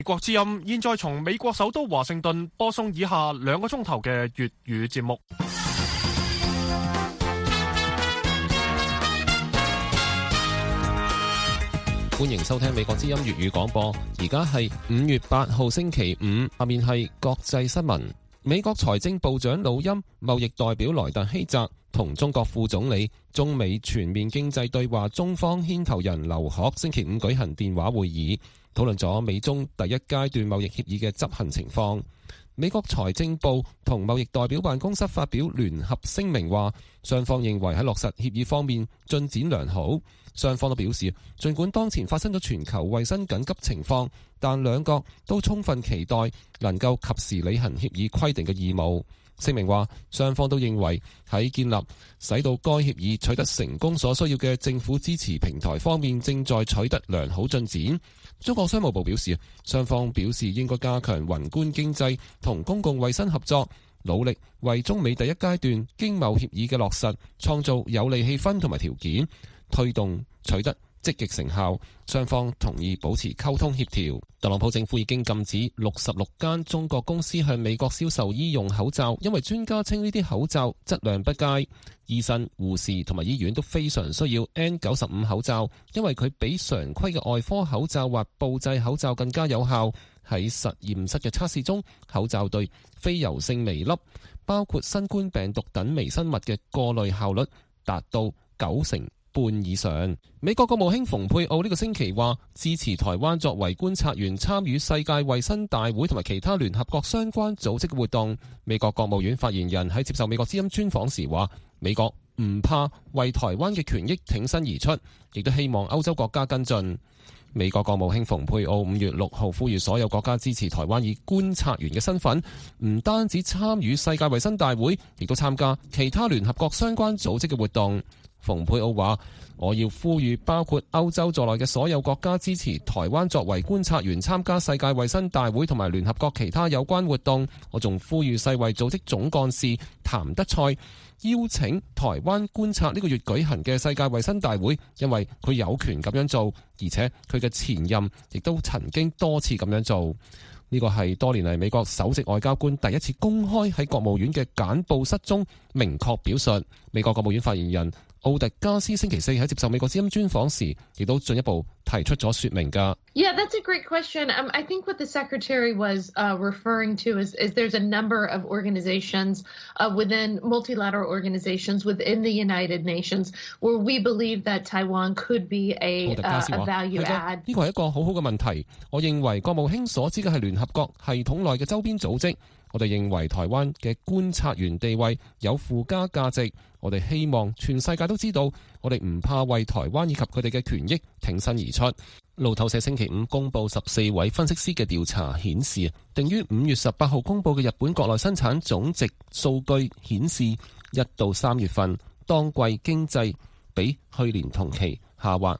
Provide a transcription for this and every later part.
美國之音現在從美國首都華盛頓播送以下2個鐘頭嘅粵語節目。 歡迎收聽美國之音粵語廣播，而家係5月8號星期五，下面係國際新聞。美國財政部長努欽、貿易代表萊特希澤同中國副總理、中美全面經濟對話中方牽頭人劉鶴星期五舉行電話會議，討論咗美中第一階段貿易協議嘅執行情況。美國財政部同貿易代表辦公室發表聯合聲明話，雙方認為喺落實協議方面進展良好。雙方都表示，儘管當前發生咗全球衛生緊急情況，但兩國都充分期待能夠及時履行協議規定嘅義務。聲明話，雙方都認為喺建立使到該協議取得成功所需要嘅政府支持平台方面正在取得良好進展。中國商務部表示，雙方表示應該加強宏觀經濟同公共衛生合作，努力為中美第一階段經貿協議嘅落實創造有利氣氛同埋條件，推動取得積極成效。雙方同意保持溝通協調。特朗普政府已經禁止66間中國公司向美國銷售醫用口罩，因為專家稱呢啲口罩質量不佳。醫生、護士同埋醫院都非常需要 N95 口罩，因為佢比常規嘅外科口罩或布製口罩更加有效。喺實驗室嘅測試中，口罩對非油性微粒，包括新冠病毒等微生物嘅過濾效率達到90%半以上。美國國務卿蓬佩奧呢個星期話，支持台灣作為觀察員參與世界衛生大會同埋其他聯合國相關組織嘅活動。美國國務院發言人喺接受美國之音專訪時話，美國唔怕為台灣嘅權益挺身而出，亦都希望歐洲國家跟進。美國國務卿蓬佩奧5月6號呼籲所有國家支持台灣以觀察員嘅身份，唔單止參與世界衛生大會，亦都參加其他聯合國相關組織嘅活動。蓬佩奧話，我要呼籲包括歐洲在內嘅所有國家支持台灣作為觀察員參加世界衛生大會同埋聯合國其他有關活動。我仲呼籲世衛組織總幹事譚德塞邀請台灣觀察呢個月舉行嘅世界衛生大會，因為佢有權咁樣做，而且佢嘅前任亦都曾經多次咁樣做。呢個係多年嚟美國首席外交官第一次公開喺國務院嘅簡報室中明確表述。美國國務院發言人奧迪加斯星期四喺接受美國之音專訪時，亦都進一步提出咗說明㗎。 Yeah, that's a great question. I think what the secretary was referring to is there's a number of organizations within multilateral organizations within the United Nations where we believe that Taiwan could be a value add. 呢個係一個好好嘅問題。我認為國務卿所指嘅係聯合國系統內嘅周邊組織。我哋認為台灣嘅觀察員地位有附加價值。我哋希望全世界都知道，我哋唔怕為台灣以及佢哋嘅權益挺身而出。路透社星期五公布14位分析師嘅調查顯示，定於5月18號公布嘅日本國內生產總值數據顯示，1到3月份當季經濟比去年同期下滑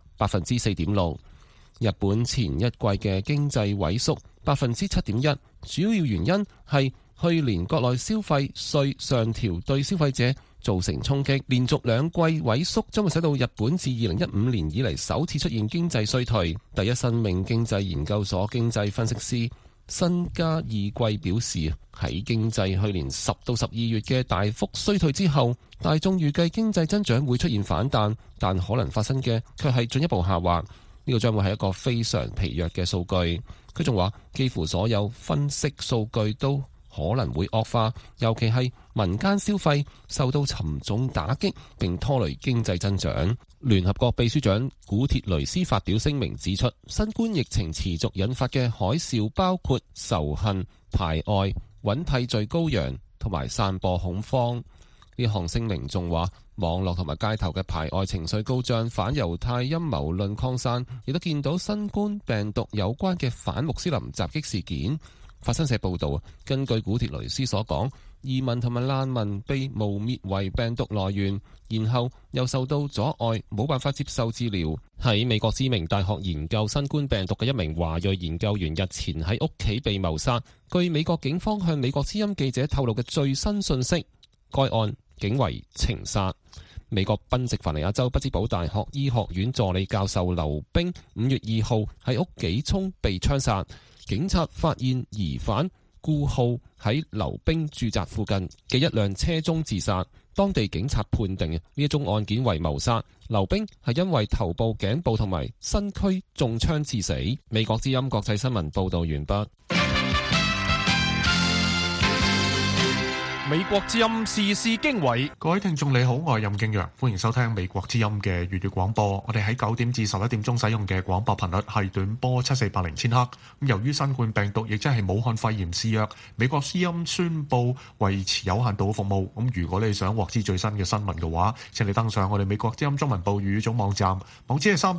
4.6%。日本前一季嘅經濟萎縮 7.1%， 主要原因係去年國內消費稅上調對消費者造成衝擊，連續2季萎縮將會使到日本自2015年以嚟首次出現經濟衰退。第一生命經濟研究所經濟分析師新加二季表示，喺經濟去年10到12月嘅大幅衰退之後，大眾預計經濟增長會出現反彈，但可能發生嘅卻係進一步下滑。呢個將會係一個非常疲弱嘅數據。佢仲話，幾乎所有分析數據都可能會惡化，尤其係民間消費受到沉重打擊，並拖累經濟增長。聯合國秘書長古鐵雷斯發表聲明指出，新冠疫情持續引發嘅海嘯包括仇恨、排外、揾替罪羔羊同埋散播恐慌。呢項聲明仲話，網絡同埋街頭嘅排外情緒高漲，反猶太陰謀論擴散，亦都見到新冠病毒有關嘅反穆斯林襲擊事件。法新社報道，根據古鐵雷斯所講，移民同埋難民被誣蔑為病毒來源，然後又受到阻礙，冇辦法接受治療。喺美國知名大學研究新冠病毒嘅一名華裔研究員日前喺屋企被謀殺。據美國警方向美國之音記者透露嘅最新信息，該案警為情殺。美國賓夕凡尼亞州匹茲堡大學醫學院助理教授劉冰5月2號喺屋企中被槍殺。 警察發現疑犯顧浩喺劉冰住宅附近嘅一輛車中自殺，當地警察判定呢一宗案件為謀殺。劉冰係因為頭部、頸部同埋身軀中槍致死。美國之音國際新聞報道完畢。 美國之音時事經緯， 各位聽眾你好，我係任敬陽，歡迎收聽美國之音嘅粵語廣播。我哋喺9點至11點鐘使用嘅廣播頻率係短波7480千赫。由於新冠病毒亦即係武漢肺炎肆虐，美國之音宣布維持有限度嘅服務。如果你想獲知最新嘅新聞嘅話，請你登上我哋美國之音中文部粵語總網站，網址係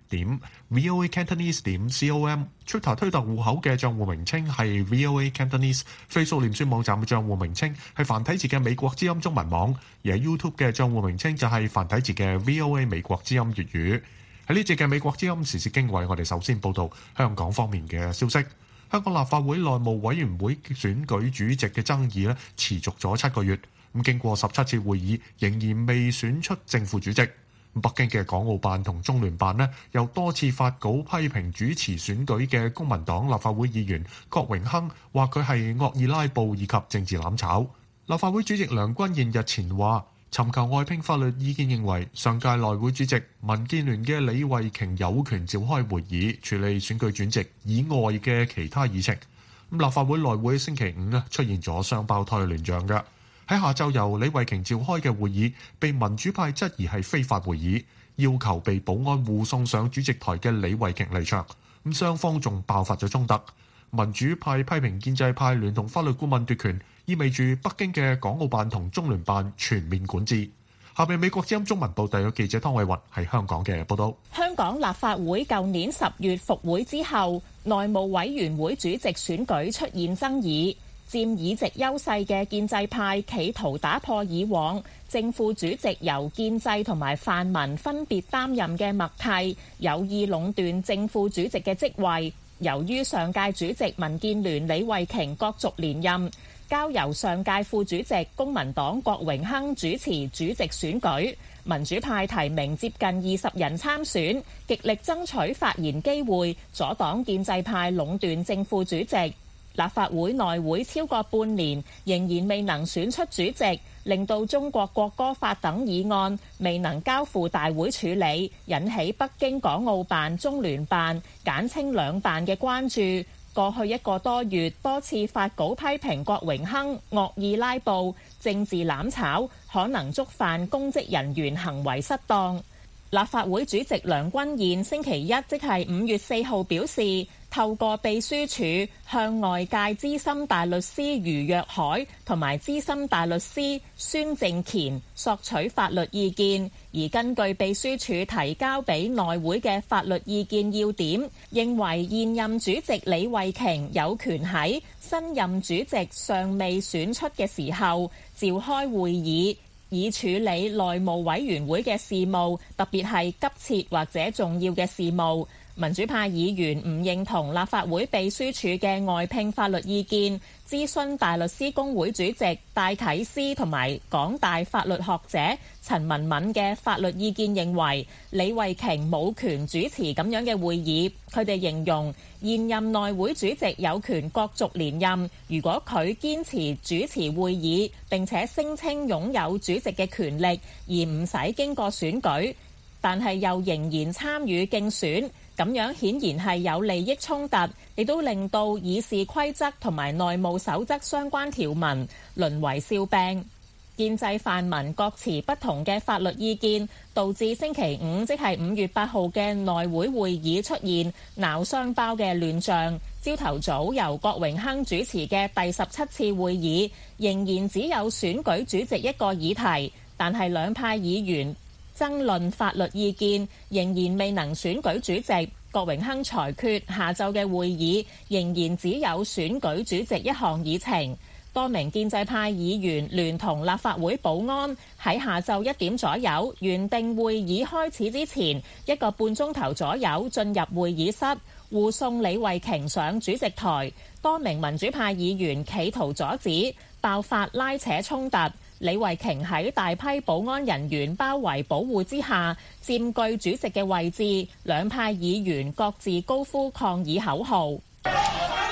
3w.voacantonese.com。Twitter 推特戶口嘅賬戶名稱係 VOA Cantonese。Facebook 臉書網站嘅賬戶名稱係繁體字嘅美國之音中文網，而喺 YouTube 嘅賬戶名稱就係繁體字嘅 VOA 美國之音粵語。喺呢節嘅美國之音時事經緯，我哋首先報道香港方面嘅消息。香港立法會內務委員會選舉主席嘅爭議持續咗7個月，經過17次會議，仍然未選出正副主席。北京嘅港澳辦同中聯辦又多次發稿批評主持選舉嘅公民黨立法會議員郭榮鏗，話佢係惡意拉布以及政治攬炒。立法會主席梁君彥日前話，尋求外聘法律意見，認為上屆內會主席民建聯嘅李慧瓊有權召開會議處理選舉轉籍以外嘅其他議程。立法會內會星期5出現咗雙胞胎亂象嘅。喺下晝由李慧瓊召開嘅會議，被民主派質疑係非法會議，要求被保安護送上主席台嘅李慧瓊離場。雙方仲爆發咗衝突。民主派批評建制派聯同法律顧問奪權，意味住北京嘅港澳辦同中聯辦全面管治。下邊美國之音中文部特約記者湯偉雲喺香港嘅報道。 香港立法會舊年10月復會之後，內務委員會主席選舉出現爭議。佔議席優勢嘅建制派企圖打破以往正副主席由建制同埋泛民分別擔任嘅默契，有意壟斷正副主席嘅職位。由於上屆主席民建聯李慧瓊角逐連任，交由上屆副主席公民黨郭榮鏗主持主席選舉。民主派提名接近20人參選，極力爭取發言機會，阻擋建制派壟斷正副主席。立法會內會超過半年仍然未能選出主席，令到中國國歌法等議案未能交付大會處理，引起北京港澳辦、中聯辦簡稱兩辦嘅關注。過去1個多月多次發稿批評郭榮鏗惡意拉布、政治攬炒，可能觸犯公職人員行為失當。立法會主席梁君彥星期一即係5月4號表示，透過秘書處向外界資深大律師余若海同埋資深大律師孫正乾索取法律意見，而根據秘書處提交俾內會嘅法律意見要點，認為現任主席李慧瓊有權喺新任主席尚未選出嘅時候召開會議，以處理內務委員會嘅事務，特別係急切或者重要嘅事務。民主派議員唔認同立法會秘書處嘅外聘法律意見，諮詢大律師公會主席戴啟思同埋港大法律學者陳文敏嘅法律意見，認為李慧瓊冇權主持咁樣嘅會議。佢哋形容現任內會主席有權角逐連任，如果佢堅持主持會議並且聲稱擁有主席嘅權力，而唔使經過選舉，但係又仍然參與競選，咁樣顯然係有利益衝突，亦都令到議事規則同埋內務守則相關條文淪為笑柄。建制泛民各持不同嘅法律意見，導致星期5即係5月8號嘅內會會議出現鬧雙胞嘅亂象。朝頭早由郭榮鏗主持嘅第17次會議，仍然只有選舉主席一個議題，但係兩派議員爭論法律意見，仍然未能選舉主席。郭榮鏗裁決下晝嘅會議仍然只有選舉主席一項議程。多名建制派議員聯同立法會保安喺下晝1點左右，原定會議開始之前1個半鐘頭左右進入會議室，護送李慧瓊上主席台。多名民主派議員企圖阻止，爆發拉扯衝突。李慧瓊喺大批保安人員包圍保護之下，佔據主席嘅位置。兩派議員各自高呼抗議口號。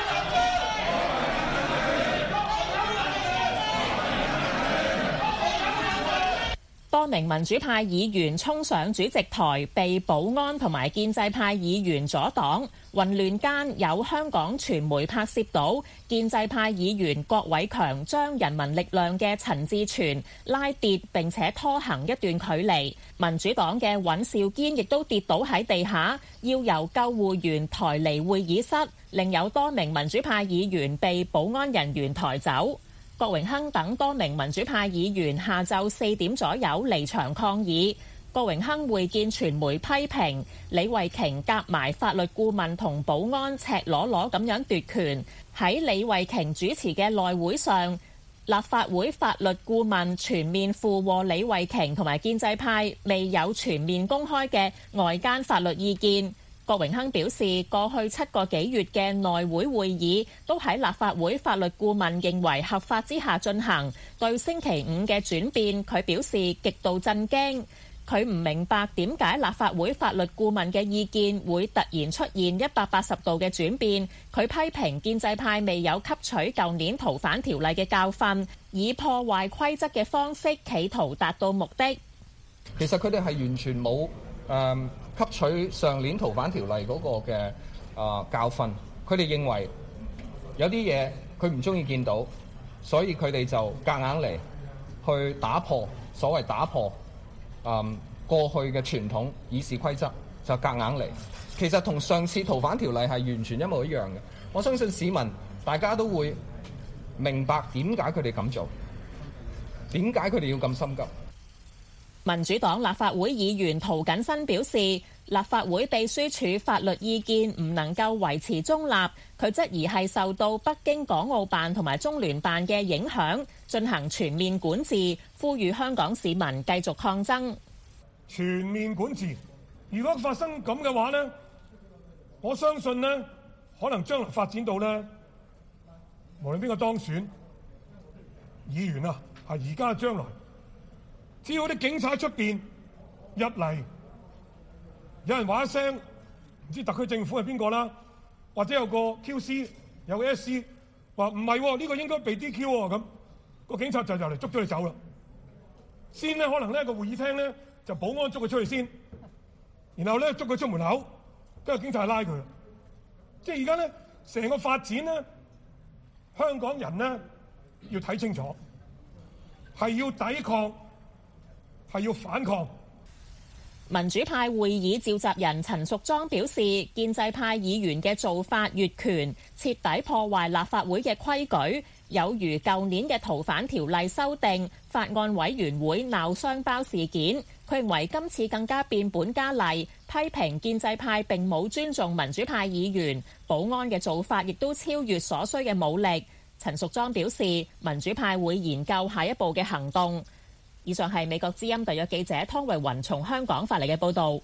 名民主派議員衝上主席台，被保安同埋建制派議員阻擋。混亂間，有香港傳媒拍攝到建制派議員郭偉強將人民力量嘅陳志全拉跌並且拖行一段距離。民主黨嘅尹兆堅亦都跌倒喺地下，要由救護員抬離會議室。另有多名民主派議員被保安人員抬走。郭榮鏗等多名民主派議員下晝4點左右離場抗議。郭榮鏗會見傳媒批評李慧瓊夾埋法律顧問同保安赤裸裸咁樣奪權。喺李慧瓊主持嘅內會上，立法會法律顧問全面附和李慧瓊同埋建制派未有全面公開嘅外間法律意見。郭榮鏗表示，過去7個幾月嘅內會會議都喺立法會法律顧問認為合法之下進行，對星期5嘅轉變，佢表示極度震驚。佢唔明白點解立法會法律顧問嘅意見會突然出現180度嘅轉變。佢批評建制派未有吸取舊年逃犯條例嘅教訓，以破壞規則嘅方式企圖達到目的。 其實佢哋係完全冇吸取上年逃犯條例嗰個嘅教訓。佢哋認為有啲嘢佢唔中意見到，所以佢哋就夾硬嚟去打破所謂打破過去嘅傳統議事規則，就夾硬嚟。其實同上次逃犯條例係完全一模一樣嘅。我相信市民大家都會明白點解佢哋咁做，點解佢哋要咁心急。 民主黨立法會議員涂謹申表示，立法會秘書處法律意見唔能夠維持中立，佢質疑係受到北京港澳辦同埋中聯辦嘅影響，進行全面管治，呼籲香港市民繼續抗爭。 全面管治，如果發生咁嘅話呢，我相信呢，可能將來發展到呢，無論邊個當選議員啊，係而家將來，只要啲警察喺出邊入嚟，有人話一聲，唔知特區政府係邊個啦，或者有個 QC 有個 SC 話唔係呢個應該被 DQ 喎，咁個警察就入嚟捉咗你走啦。先呢，可能呢個會議廳呢，就保安捉佢出去先，然後咧捉佢出門口，跟住警察拉佢。即係而家咧成個發展咧，香港人咧要睇清楚，係要抵抗，係要反抗。 民主派會議召集人陳淑莊表示，建制派議員嘅做法越權，徹底破壞立法會嘅規矩，有如舊年嘅逃犯條例修訂法案委員會鬧雙包事件。佢認為今次更加變本加厲，批評建制派並冇尊重民主派議員，保安嘅做法亦都超越所需嘅武力。陳淑莊表示，民主派會研究下一步嘅行動。以上係美國之音特約記者湯慧雲從香港發嚟嘅報導。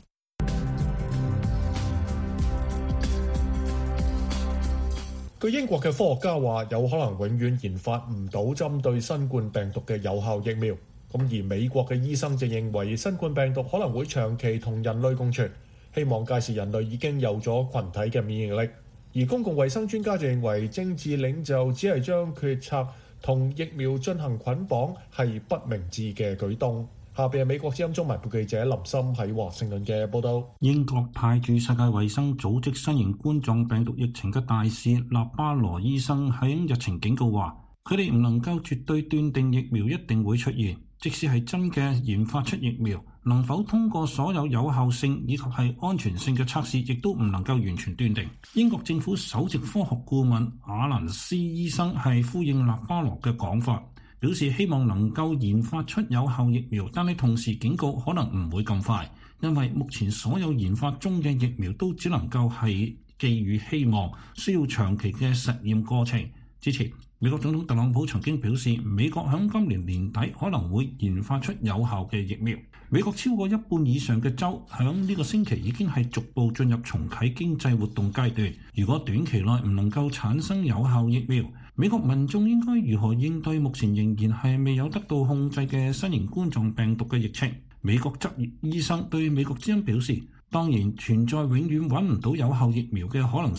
據英國嘅科學家話，有可能永遠研發唔到針對新冠病毒嘅有效疫苗。咁而美國嘅醫生就認為新冠病毒可能會長期同人類共存，希望屆時人類已經有咗群體嘅免疫力。而公共衛生專家就認為政治領袖只係將決策同疫苗進行捆綁係不明智嘅舉動。下邊係美國之音中文部記者林森喺華盛頓嘅報道。 英國派駐世界衛生組織新型冠狀病毒疫情嘅大使納巴羅醫生喺日前警告話，佢哋唔能夠絕對斷定疫苗一定會出現，即使係真嘅研發出疫苗，能否通過所有有效性以及係安全性嘅測試，亦都唔能夠完全斷定。英國政府首席科學顧問阿蘭斯醫生係呼應納巴羅嘅講法，表示希望能夠研發出有效疫苗，但係同時警告可能唔會咁快，因為目前所有研發中嘅疫苗都只能夠係寄予希望，需要長期嘅實驗過程。之前美國總統特朗普曾經表示，美國響今年年底可能會研發出有效嘅疫苗。美國超過一半以上嘅州響呢個星期已經係逐步進入重啟經濟活動階段。如果短期內唔能夠產生有效疫苗，美國民眾應該如何應對目前仍然係未有得到控制嘅新型冠狀病毒嘅疫情？美國執業醫生對美國之音表示，當然存在永遠揾唔到有效疫苗嘅可能性，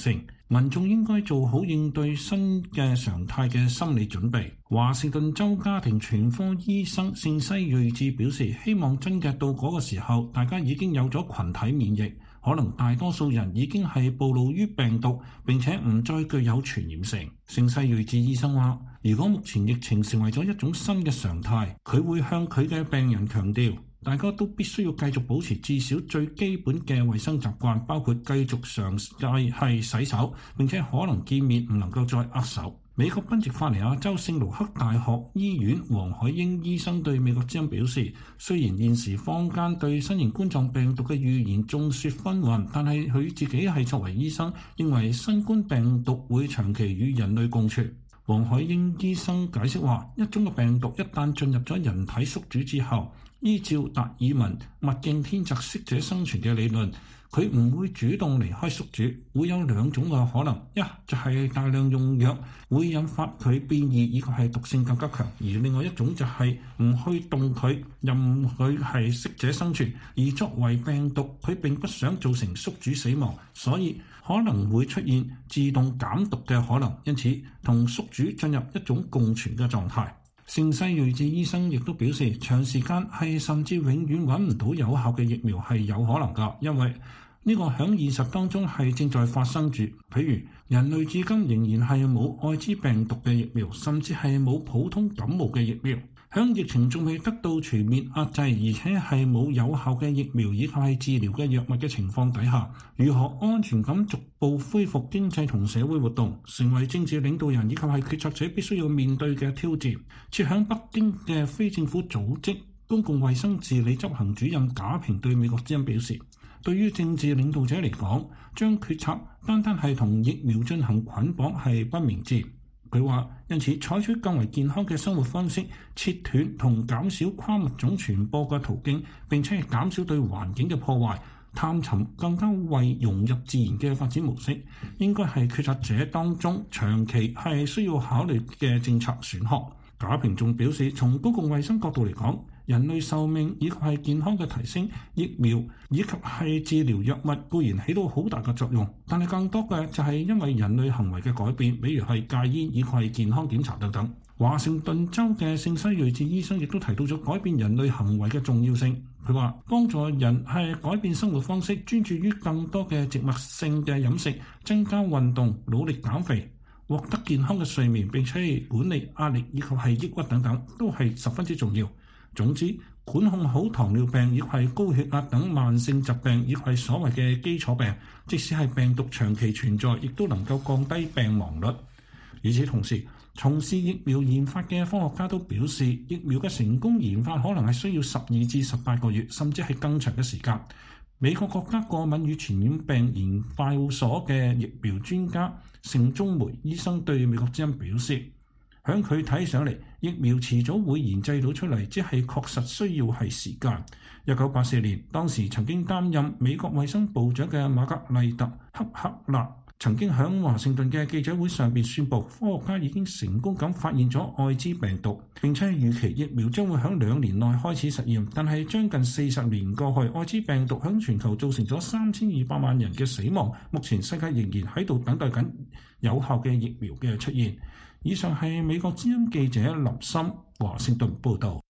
民眾應該做好應對新嘅常態嘅心理準備。華盛頓州家庭全科醫生聖西瑞治表示，希望真嘅到嗰個時候，大家已經有咗群體免疫，可能大多數人已經係暴露於病毒，並且唔再具有傳染性。聖西瑞治醫生話，如果目前疫情成為咗一種新嘅常態，佢會向佢嘅病人強調，大家都必須要繼續保持至少最基本嘅衛生習慣，包括繼續嘗試係洗手，並且可能見面唔能夠再握手。美國賓夕法尼亞州聖盧克大學醫院黃海英醫生對美國之音表示，雖然現時坊間對新型冠狀病毒嘅預言眾說紛紜，但係佢自己係作為醫生，認為新冠病毒會長期與人類共存。黃海英醫生解釋話，一種嘅病毒一旦進入咗人體宿主之後，依照達爾文物競天擇適者生存嘅理論，佢唔會主動離開宿主，會有兩種嘅可能，一就係大量用藥會引發佢變異，以及係毒性更加強；而另外一種就係唔去動佢，任佢係適者生存。而作為病毒，佢並不想造成宿主死亡，所以可能會出現自動減毒嘅可能，因此同宿主進入一種共存嘅狀態。聖西瑞治醫生亦都表示，長時間係甚至永遠揾唔到有效嘅疫苗係有可能㗎，因為呢個喺現實當中係正在發生住。譬如人類至今仍然係冇愛滋病毒嘅疫苗，甚至係冇普通感冒嘅疫苗。喺疫情仲未得到全面壓制，而且係冇有效嘅疫苗以及係治療嘅藥物嘅情況底下，如何安全咁逐步恢復經濟同社會活動，成為政治領導人以及係決策者必須要面對嘅挑戰。設喺北京嘅非政府組織公共衛生治理執行主任賈平對美國之音表示，對於政治領導者嚟講，將決策單單係同疫苗進行捆綁係不明智。佢話，因此採取更為健康嘅生活方式，切斷同減少跨物種傳播嘅途徑，並且係減少對環境嘅破壞，探尋更加為融入自然嘅發展模式，應該係決策者當中長期係需要考慮嘅政策選項。賈平仲表示，從公共衛生角度嚟講，人類壽命以及係健康嘅提升，疫苗以及係治療藥物固然起到好大嘅作用，但係更多嘅就係因為人類行為嘅改變，比如係戒煙以及係健康檢查等等。華盛頓州嘅聖西瑞治醫生亦都提到咗改變人類行為嘅重要性。佢話，幫助人係改變生活方式，專注於更多嘅植物性嘅飲食，增加運動，努力減肥，獲得健康嘅睡眠，並且管理壓力以及係抑鬱等等，都係十分之重要。總之，管控好糖尿病以及係高血壓等慢性疾病，以及係所謂嘅基礎病，即使係病毒長期存在，亦都能夠降低病亡率。與此同時，從事疫苗研發嘅科學家都表示，疫苗嘅成功研發可能係需要12至18個月，甚至係更長嘅時間。美國國家過敏與傳染病研究所嘅疫苗專家盛中梅醫生對美國之音表示，響佢睇上嚟，疫苗遲早會研製到出嚟，只係確實需要係時間。1984年，當時曾經擔任美國衛生部長嘅瑪格麗特·克克納曾經喺華盛頓嘅記者會上邊宣布，科學家已經成功咁發現咗愛滋病毒，並且預期疫苗將會喺2年內開始實驗。但係將近40年過去，愛滋病毒喺全球造成咗3200萬人嘅死亡，目前世界仍然喺度等待緊有效嘅疫苗嘅出現。以上係美國之音記者林森華盛頓報導。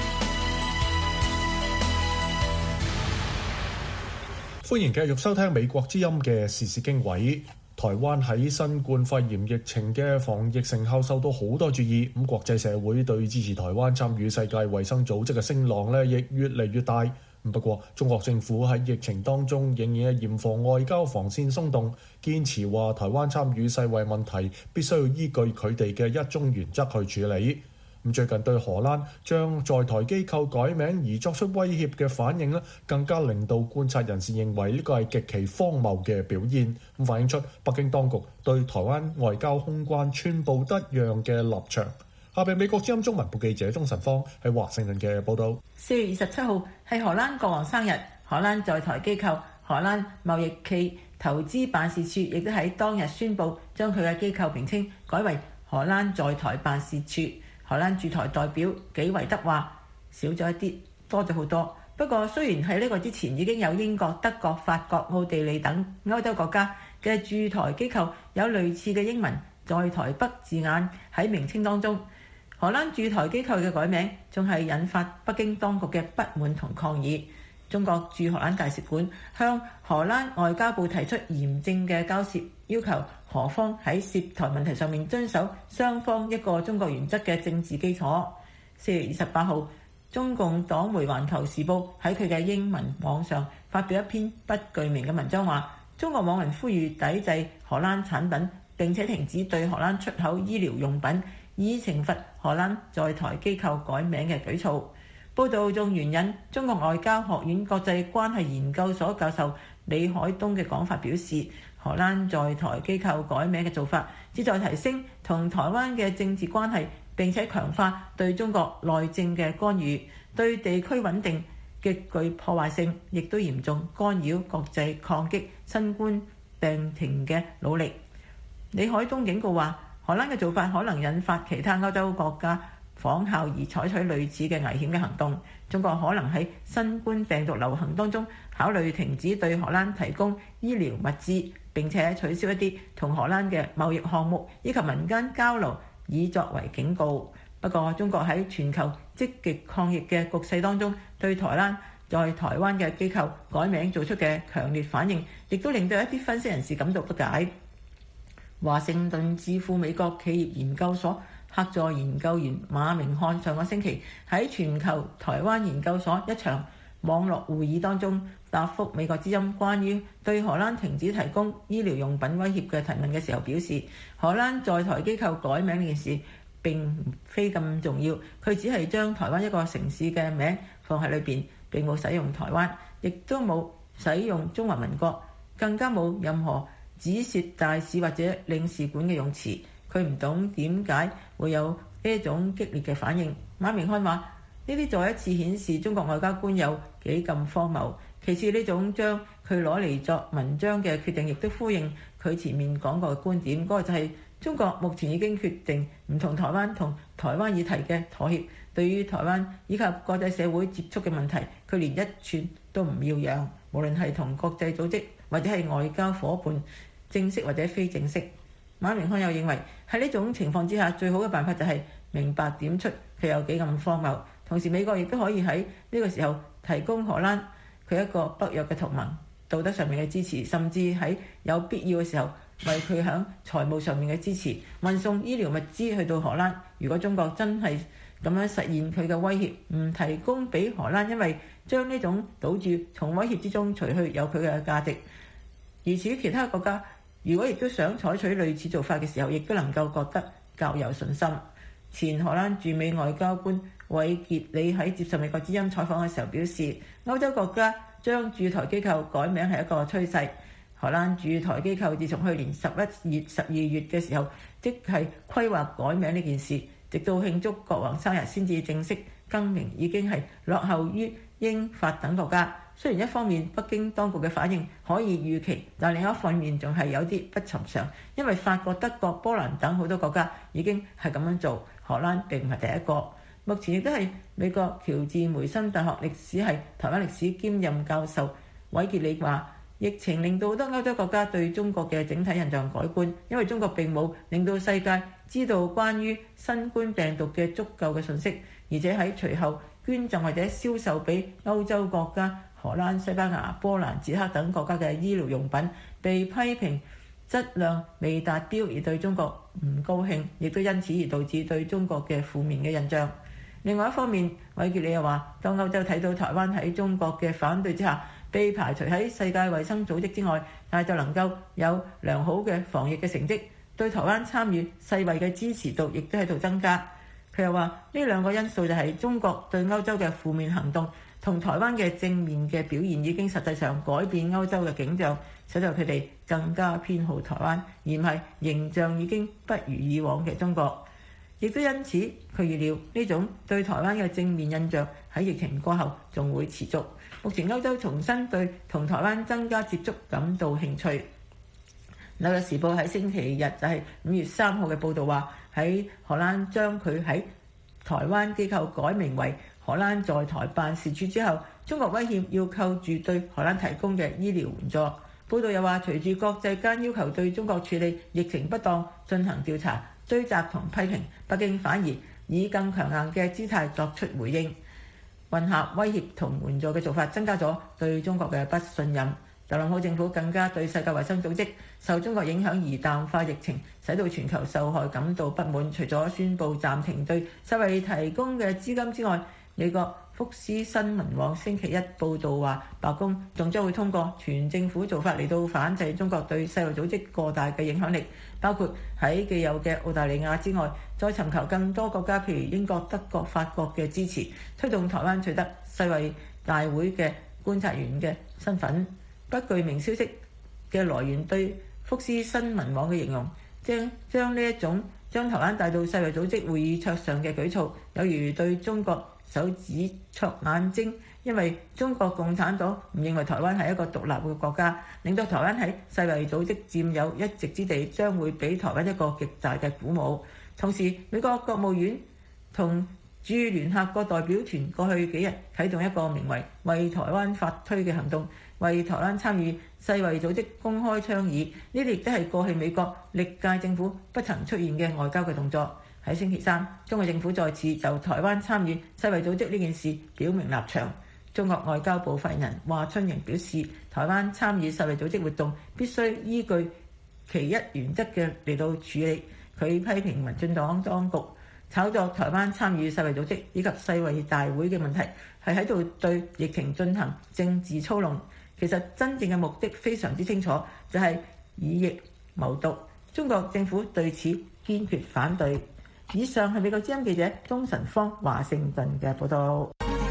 歡迎繼續收聽美國之音嘅時事經緯。台灣喺新冠肺炎疫情嘅防疫成效受到好多注意，咁國際社會對支持台灣參與世界衛生組織嘅聲浪咧，亦越嚟越大。不過，中國政府喺疫情當中仍然係嚴防外交防線鬆動，堅持話台灣參與世衛問題必須要依據佢哋嘅一中原則去處理。最近對荷蘭將在台機構改名而作出威脅嘅反應咧，更加令到觀察人士認為呢個係極其荒謬嘅表現，反映出北京當局對台灣外交空關寸步不讓嘅立場。下邊美國之音中文部記者鐘晨芳喺華盛頓嘅報導。 4月27號係荷蘭國王生日，荷蘭在台機構荷蘭貿易暨投資辦事處亦都喺當日宣布將佢嘅機構名稱改為荷蘭在台辦事處。荷蘭駐台代表紀維德話：少咗一啲，多咗好多。不過雖然喺呢個之前已經有英國、德國、法國、奧地利等歐洲國家嘅駐台機構有類似嘅英文在台北字眼喺名稱當中。荷蘭駐台機構嘅改名仲係引發北京當局嘅不滿同抗議。中國駐荷蘭大使館向荷蘭外交部提出嚴正嘅交涉，要求荷方喺涉台問題上面遵守雙方一個中國原則嘅政治基礎。4月28號，中共黨媒《環球時報》喺佢嘅英文網上發表一篇不具名嘅文章，話中國網民呼籲抵制荷蘭產品，並且停止對荷蘭出口醫療用品，以懲罰荷蘭在台機構改名嘅舉措。報道仲援引中國外交學院國際關係研究所教授李海東嘅講法，表示荷蘭在台機構改名嘅做法旨在提升同台灣嘅政治關係，並且強化對中國內政嘅干預，對地區穩定極具破壞性，亦都嚴重干擾國際抗擊新冠病情嘅努力。李海東警告話，荷蘭嘅做法可能引發其他歐洲國家仿效而採取類似嘅危險嘅行動。中國可能喺新冠病毒流行當中考慮停止對荷蘭提供醫療物資，並且取消一啲同荷蘭嘅貿易項目以及民間交流，以作為警告。不過，中國喺全球積極抗疫嘅局勢當中，對台灣在台灣嘅機構改名做出嘅強烈反應，亦都令到一啲分析人士感到不解。華盛頓智庫美國企業研究所客座研究員馬明漢上個星期喺全球台灣研究所一場網絡會議當中答覆美國之音關於對荷蘭停止提供醫療用品威脅嘅提問嘅時候，表示荷蘭在台機構改名呢件事並非咁重要，佢只係將台灣一個城市嘅名放喺裏邊，並冇使用台灣，亦都冇使用中華民國，更加冇任何指涉大使或者領事館嘅用詞。佢唔懂點解會有呢一種激烈嘅反應。馬明漢話：呢啲再一次顯示中國外交官有幾咁荒謬。其次，呢種將佢攞嚟作文章嘅決定，亦都呼應佢前面講過嘅觀點。嗰個就係中國目前已經決定唔同台灣議題嘅妥協，對於台灣以及國際社會接觸嘅問題，佢連一寸都唔要讓，無論係同國際組織或者係外交夥伴，正式或者非正式。馬明漢又認為喺呢種情況之下，最好嘅辦法就係明白點出佢有幾咁荒謬。同時，美國亦都可以喺呢個時候提供荷蘭佢一個北約嘅同盟，道德上面嘅支持，甚至喺有必要嘅時候為佢喺財務上面嘅支持，運送醫療物資去到荷蘭。如果中國真係咁樣實現佢嘅威脅，唔提供俾荷蘭，因為將呢種賭注從威脅之中除去有佢嘅價值。而至於其他國家，如果亦都想採取類似做法嘅時候，亦都能夠覺得較有信心。前荷蘭駐美外交官韋傑里喺接受美國之音採訪嘅時候表示，歐洲國家將駐台機構改名係一個趨勢。荷蘭駐台機構自從去年11月、12月嘅時候，即係規劃改名呢件事，直到慶祝國王生日先至正式更名，已經係落後於英法等國家。雖然一方面北京當局嘅反應可以預期，但另一方面仲係有啲不尋常，因為法國、德國、波蘭等好多國家已經係咁樣做，荷蘭並唔係第一個。目前亦都係美國喬治梅森大學歷史系台灣歷史兼任教授韋傑里話，疫情令到好多歐洲國家對中國嘅整體印象改觀，因為中國並冇令到世界知道關於新冠病毒嘅足夠嘅信息，而且喺隨後捐贈或者銷售俾歐洲國家荷蘭、西班牙、波蘭、捷克等國家嘅醫療用品被批評質量未達標，而對中國唔高興，亦都因此而導致對中國嘅負面嘅印象。另外一方面，韋傑里又話，當歐洲睇到台灣喺中國嘅反對之下被排除喺世界衛生組織之外，但係就能夠有良好嘅防疫嘅成績，對台灣參與世衛嘅支持度亦都喺度增加。佢又話，呢兩個因素就係中國對歐洲嘅負面行動同台灣嘅正面嘅表現已經實際上改變歐洲嘅景象，使到佢哋更加偏好台灣，而唔係形象已經不如以往嘅中國。亦都因此，佢預料呢種對台灣嘅正面印象喺疫情過後仲會持續。目前歐洲重新對同台灣增加接觸感到興趣。紐約時報喺星期日就係5月3號嘅報導話，喺荷蘭將佢喺台灣機構改名為荷蘭在台辦事處之後，中國威脅要扣住對荷蘭提供嘅醫療援助。 報道又話，隨住國際間要求對中國處理疫情不當進行調查、追責同批評，北京反而以更強硬嘅姿態作出回應，混合威脅同援助嘅做法增加咗對中國嘅不信任。特朗普政府更加對世界衛生組織受中國影響而淡化疫情，使到全球受害感到不滿。除咗宣布暫停對世衛提供嘅資金之外，美國福斯新聞網星期一報導話，白宮仲將會通過全政府做法嚟到反制中國對世衛組織過大嘅影響力，包括喺既有嘅澳大利亞之外，再尋求更多國家譬如英國、德國、法國嘅支持，推動台灣取得世衛大會嘅觀察員嘅身份。不具名消息嘅來源對福斯新聞網嘅形容，將呢一種將台灣帶到世衛組織會議桌上嘅舉措，有如對中國手指戳眼睛，因為中國共產黨唔認為台灣係一個獨立嘅國家，令到台灣喺世衛組織佔有一席之地，將會俾台灣一個極大嘅鼓舞。同時，美國國務院同駐聯合國代表團過去幾日啟動一個名為為台灣發推嘅行動，為台灣參與世衛組織公開倡議。呢啲亦都係過去美國歷屆政府不曾出現嘅外交嘅動作。喺星期三，中國政府再次就台灣參與世衛組織呢件事表明立場。中國外交部發言人華春瑩表示，台灣參與世衛組織活動必須依據其一原則嘅嚟到處理。佢批評民進黨當局炒作台灣參與世衛組織以及世衛大會嘅問題，係喺度對疫情進行政治操弄。其實真正嘅目的非常之清楚，就係以疫謀獨。中國政府對此堅決反對。以上係美國之音記者鍾晨芳華盛頓嘅報道。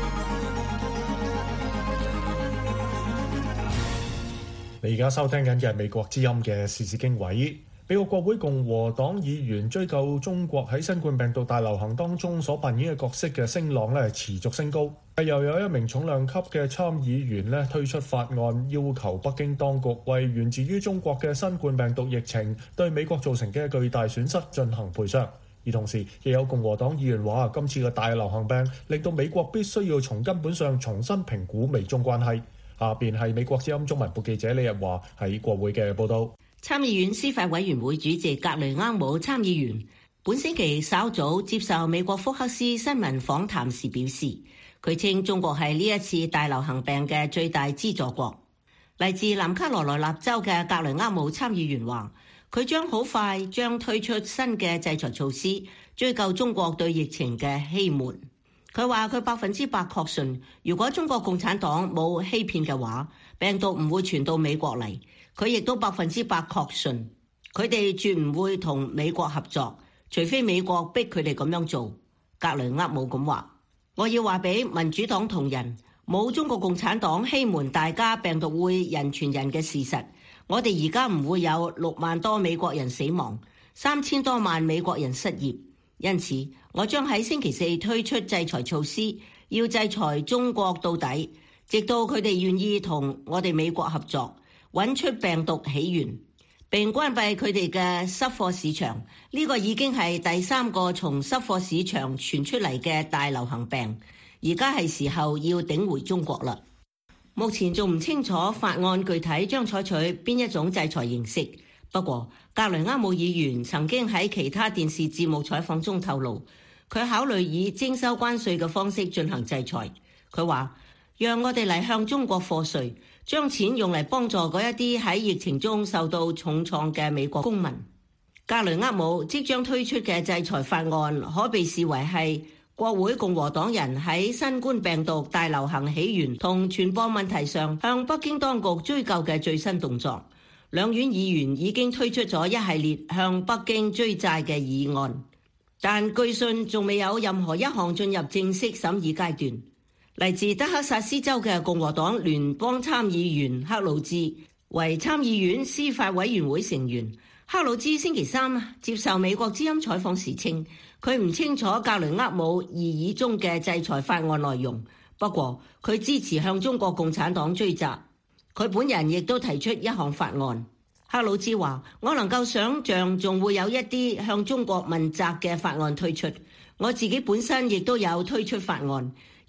你而家收聽緊嘅係美國之音嘅時事經緯。美國國會共和黨議員追究中國喺新冠病毒大流行當中所扮演嘅角色嘅聲浪咧，持續升高。又有一名重量級嘅參議員咧推出法案，要求北京當局為源自於中國嘅新冠病毒疫情對美國造成嘅巨大損失進行賠償。而同時，亦有共和黨議員話，今次嘅大流行病令到美國必須要從根本上重新評估美中關係。下邊係美國之音中文部記者李日華喺國會嘅報導。 參議院司法委員會主席格雷厄姆參議員本星期稍早接受美國福克斯新聞訪談時表示，佢稱中國係呢一次大流行病嘅最大資助國。嚟自南卡羅來納州嘅格雷厄姆參議員話，佢將好快將推出新嘅制裁措施，追究中國對疫情嘅欺瞞。佢話佢100%確信，如果中國共產黨冇欺騙嘅話，病毒唔會傳到美國嚟。佢亦都100%確信，佢哋絕唔會同美國合作，除非美國逼佢哋咁樣做。格雷厄姆咁話：我要話俾民主黨同仁，冇中國共產黨欺瞞大家病毒會人傳人嘅事實。我哋而家唔會有6萬多美國人死亡，3000多萬美國人失業。因此，我將喺星期4推出制裁措施，要制裁中國到底，直到佢哋願意同我哋美國合作，揾出病毒起源，並關閉佢哋嘅濕貨市場。呢個已經係第3個從濕貨市場傳出嚟嘅大流行病。而家係時候要頂回中國啦。目前仲唔清楚法案具體將採取邊一種制裁形式。不過，格雷厄姆議員曾經喺其他電視節目採訪中透露，佢考慮以徵收關稅嘅方式進行制裁。佢話：讓我哋嚟向中國課稅，將錢用嚟幫助嗰一啲喺疫情中受到重創嘅美國公民。格雷厄姆即將推出嘅制裁法案可被視為係國會共和黨人喺新冠病毒大流行起源同傳播問題上向北京當局追究嘅最新動作。兩院議員已經推出咗一系列向北京追債嘅議案，但據信仲未有任何一項進入正式審議階段。嚟自德克薩斯州嘅共和黨聯邦參議員克魯茲為參議院司法委員會成員。克魯茲星期三接受美國之音採訪時稱，佢唔清楚格雷厄姆議議中嘅制裁法案內容，不過佢支持向中國共產黨追責。佢本人亦都提出一項法案。克魯茲話：我能夠想像仲會有一啲向中國問責嘅法案推出。我自己本身亦都有推出法案，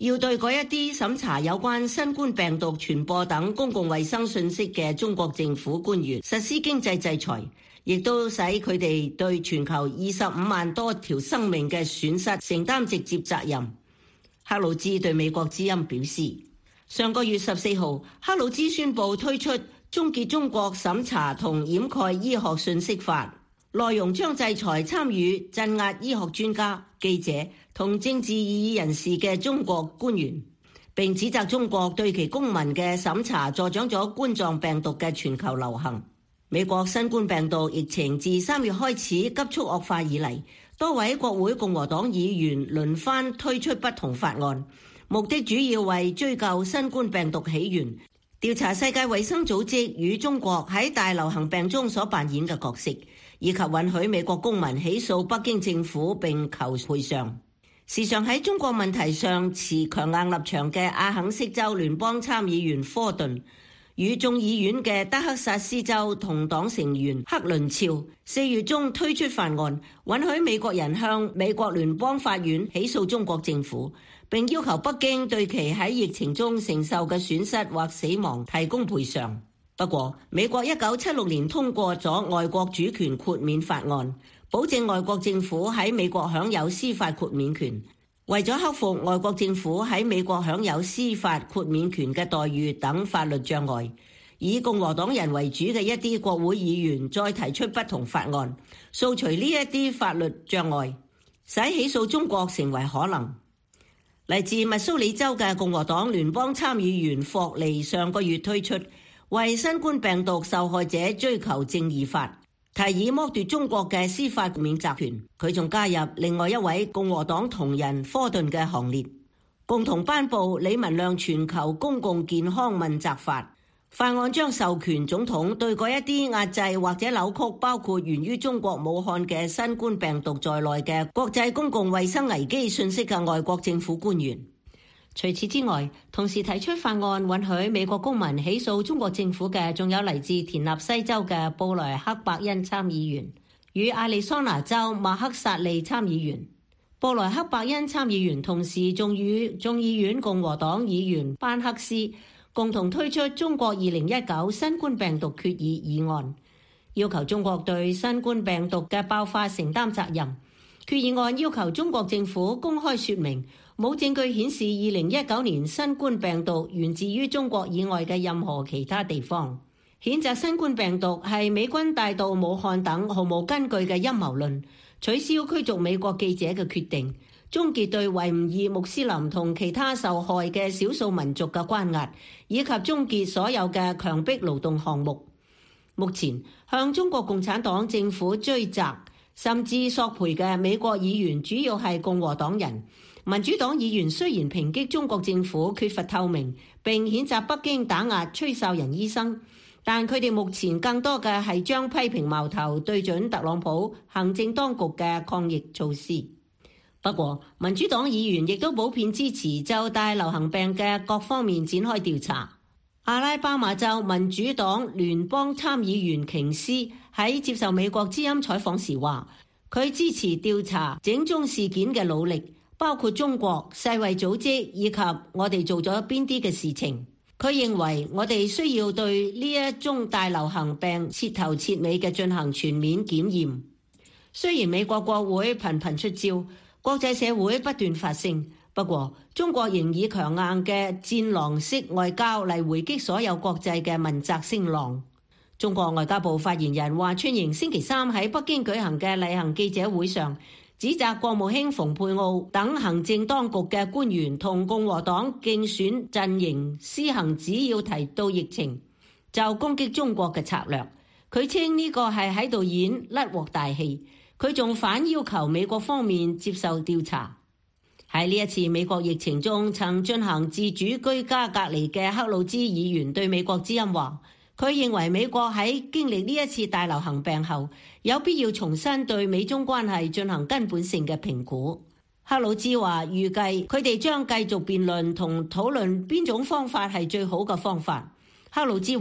要對嗰一啲審查有關新冠病毒傳播等公共衛生信息嘅中國政府官員實施經濟制裁，亦都使佢哋對全球25萬多條生命嘅損失承擔直接責任。克魯茲對美國之音表示，上個月14號，克魯茲宣布推出終結中國審查同掩蓋醫學信息法，內容將制裁參與鎮壓醫學專家、記者同政治異議人士嘅中國官員，並指責中國對其公民嘅審查助長咗冠狀病毒嘅全球流行。美國新冠病毒疫情自3月開始急速惡化以嚟，多位國會共和黨議員輪番推出不同法案，目的主要為追究新冠病毒起源，調查世界衛生組織與中國喺大流行病中所扮演嘅角色，以及允許美國公民起訴北京政府並求賠償。時常喺中國問題上持強硬立場嘅阿肯色州聯邦參議員科頓與眾議院嘅德克薩斯州同黨成員克倫肖4月中推出法案，允許美國人向美國聯邦法院起訴中國政府，並要求北京對其喺疫情中承受嘅損失或死亡提供賠償。不過，美國1976年通過咗外國主權豁免法案，保證外國政府喺美國享有司法豁免權。為咗克服外國政府喺美國享有司法豁免權嘅待遇等法律障礙，以共和黨人為主嘅一啲國會議員再提出不同法案，掃除呢一啲法律障礙，使起訴中國成為可能。嚟自密蘇里州嘅共和黨聯邦參議員霍利上個月推出為新冠病毒受害者追求正義法，提議剝奪中國嘅司法免責權。佢仲加入另外一位共和黨同仁科頓嘅行列，共同頒布李文亮全球公共健康問責法。法案將授權總統對嗰一啲壓制或者扭曲包括源於中國武漢嘅新冠病毒在內嘅國際公共衛生危機信息嘅外國政府官員。除此之外，同時提出法案允許美國公民起訴中國政府嘅，仲有嚟自田納西州嘅布萊克伯恩參議員與亞利桑那州馬克薩利參議員。布萊克伯恩參議員同時仲與眾議院共和黨議員班克斯共同推出中國2019新冠病毒決議議案，要求中國對新冠病毒嘅爆發承擔責任。決議案要求中國政府公開說明冇證據顯示2019年新冠病毒源自於中國以外嘅任何其他地方，譴責新冠病毒係美軍帶到武漢等毫無根據嘅陰謀論，取消驅逐美國記者嘅決定，終結對維吾爾穆斯林同其他受害嘅少數民族嘅關押，以及終結所有嘅強迫勞動項目。目前向中國共產黨政府追責甚至索賠嘅美國議員主要係共和黨人。民主黨議員雖然抨擊中國政府缺乏透明，並譴責北京打壓崔秀仁醫生，但佢哋目前更多嘅係將批評矛頭對準特朗普行政當局嘅抗疫措施。不過，民主黨議員亦都普遍支持就大流行病嘅各方面展開調查。阿拉巴馬州民主黨聯邦參議員瓊斯喺接受美國之音採訪時話，佢支持調查整宗事件嘅努力，包括中國、世衛組織以及我哋做咗邊啲嘅事情。佢認為我哋需要對呢一宗大流行病徹頭徹尾嘅進行全面檢驗。雖然美國國會頻頻出招，國際社會不斷發聲，不過中國仍以強硬嘅戰狼式外交嚟回擊所有國際嘅問責聲浪。中國外交部發言人華春瑩星期三喺北京舉行嘅例行記者會上，指責國務卿蓬佩奧等行政當局嘅官員同共和黨競選陣營施行只要提到疫情就攻擊中國嘅策略。佢稱呢個係喺度演甩鑊大戲。佢仲反要求美國方面接受調查。喺呢一次美國疫情中曾進行自主居家隔離嘅克魯茲議員對美國之音話，佢認為美國喺經歷呢一次大流行病後，有必要重新對美中關係進行根本性嘅評估。克魯茲話預計佢哋將繼續辯論同討論邊種方法係最好嘅方法。克魯茲話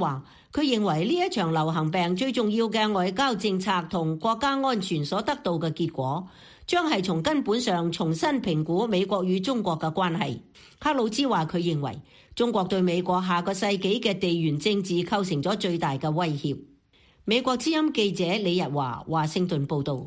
佢認為呢一場流行病最重要嘅外交政策同國家安全所得到嘅結果，將係從根本上重新評估美國與中國嘅關係。克魯茲話佢認為中國對美國下個世紀嘅地緣政治構成咗最大嘅威脅。美國之音記者李日華華盛頓報導。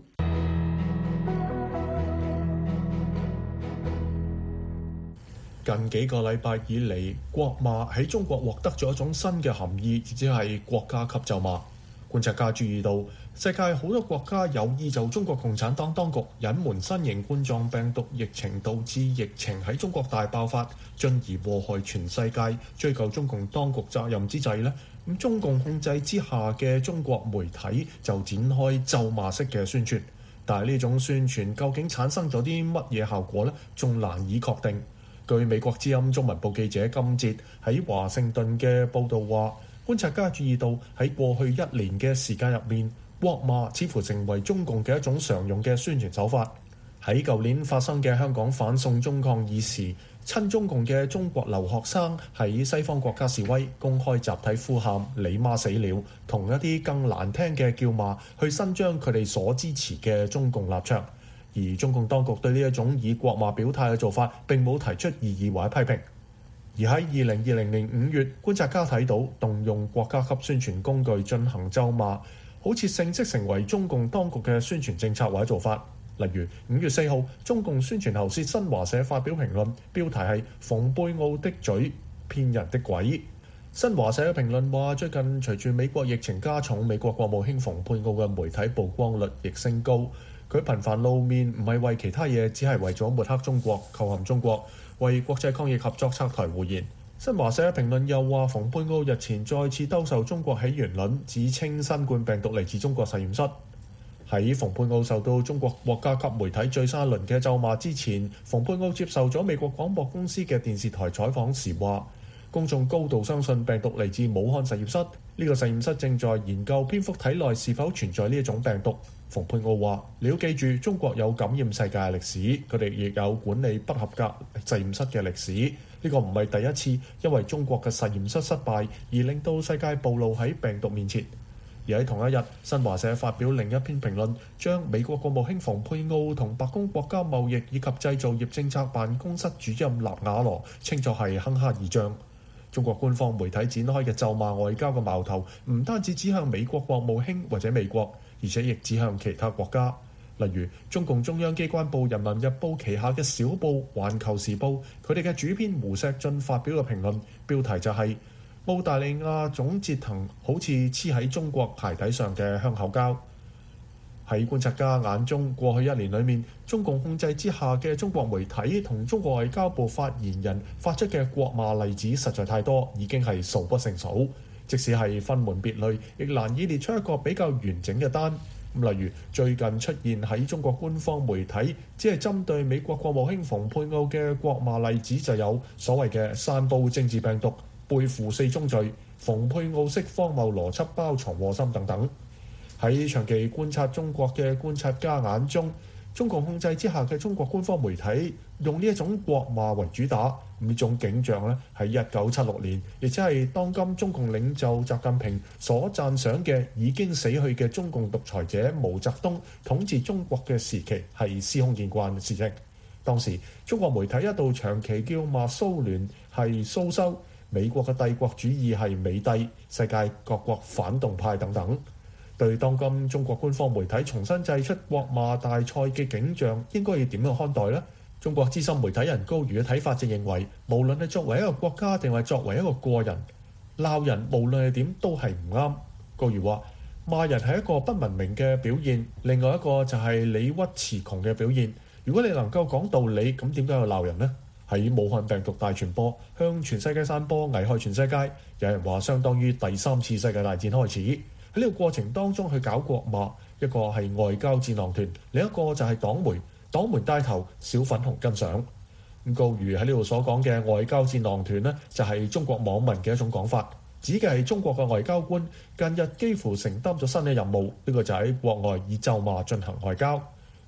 近幾個禮拜以嚟，國罵喺中國獲得咗一種新嘅含義，亦即係國家級咒罵。觀察家注意到，世界好多國家有意就中國共產黨當局隱瞞新型冠狀病毒疫情導致疫情喺中國大爆發，進而禍害全世界，追究中共當局責任之際呢，咁中共控制之下嘅中國媒體就展開咒罵式嘅宣傳。但係呢種宣傳究竟產生咗啲乜嘢效果呢？仲難以確定。據美國之音中文部記者金哲喺華盛頓嘅報導話，觀察家注意到喺過去一年嘅時間入面，國罵似乎成為中共嘅一種常用嘅宣傳手法。喺舊年發生嘅香港反送中抗議時，親中共嘅中國留學生喺西方國家示威，公開集體呼喊你媽死了，同一啲更難聽嘅叫罵去伸張佢哋所支持嘅中共立場。而中共當局對呢一種以國罵表態嘅做法並冇提出異議或者批評。而喺2020年5月，觀察家睇到動用國家級宣傳工具進行咒罵，好似正式成為中共當局嘅宣傳政策或者做法。例如5月4號，中共宣傳喉舌新華社發表評論，標題係蓬佩奧的嘴騙人的鬼。新華社嘅評論話，最近隨住美國疫情加重，美國國務卿蓬佩奧嘅媒體曝光率亦升高。佢頻繁露面唔係為其他嘢，只係為咗抹黑中國、構陷中國，為國際抗疫合作拆台胡言。新華社嘅評論又話，蓬佩奧日前再次兜售中國起源論，指稱新冠病毒嚟自中國實驗室。喺蓬佩奧受到中國國家級媒體最新一輪嘅咒罵之前，蓬佩奧接受咗美國廣播公司嘅電視台採訪時話，公眾高度相信病毒嚟自武漢實驗室，呢個實驗室正在研究蝙蝠體內是否存在呢一種病毒。蓬佩奧話：你要記住，中國有感染世界嘅歷史，佢哋亦有管理不合格實驗室嘅歷史。呢個唔係第一次因為中國嘅實驗室失敗而令到世界暴露喺病毒面前。而喺同一日，新華社發表另一篇評論，將美國國務卿蓬佩奧同白宮國家貿易以及製造業政策辦公室主任納瓦羅稱作係亨哈二將。中國官方媒體展開嘅咒罵外交嘅矛頭，唔單止指向美國國務卿或者美國，而且亦指向其他國家。例如中共中央機關報《人民日報》旗下嘅小報《環球時報》，佢哋嘅主編胡錫進發表嘅評論，標題就係澳大利亞總折騰好似黐喺中國鞋底上嘅香口膠。喺觀察家眼中，過去一年裏面，中共控制之下嘅中國媒體同中國外交部發言人發出嘅國罵例子實在太多，已經係數不勝數。即使係分門別類，亦難以列出一個比較完整嘅單。例如最近出現喺中國官方媒體只係針對美國國務卿蓬佩奧嘅國罵例子，就有所謂嘅散佈政治病毒、背負4宗罪、蓬佩奧式荒謬邏輯包藏禍心等等。喺長期觀察中國嘅觀察家眼中，中共控制之下嘅中國官方媒體用呢一種國罵為主打，呢種景象咧喺1976年，亦即係當今中共領袖習近平所讚賞嘅已經死去嘅中共獨裁者毛澤東統治中國嘅時期係司空見慣嘅事情。當時中國媒體一度長期叫罵蘇聯係蘇修，美國嘅帝國主義係美帝，世界各國反動派等等。對當今中國官方媒體重新祭出國罵大賽嘅景象，應該要點樣看待呢？中國資深媒體人高瑜嘅睇法就認為，無論係作為一個國家定係作為一個個人，鬧人無論係點都係唔啱。高瑜話：罵人係一個不文明嘅表現，另外一個就係理屈詞窮嘅表現。如果你能夠講道理，咁點解要鬧人呢？喺武漢病毒大傳播，向全世界散播，危害全世界，有人話相當於第3次世界大戰開始。喺呢個過程當中去搞國罵，一個係外交戰狼團，另一個就係黨媒帶頭，小粉紅跟上。咁高瑜喺呢度所講嘅外交戰狼團呢，就係中國網民嘅一種講法，指嘅係中國嘅外交官近日幾乎承擔咗新嘅任務，呢個就喺國外以咒罵進行外交。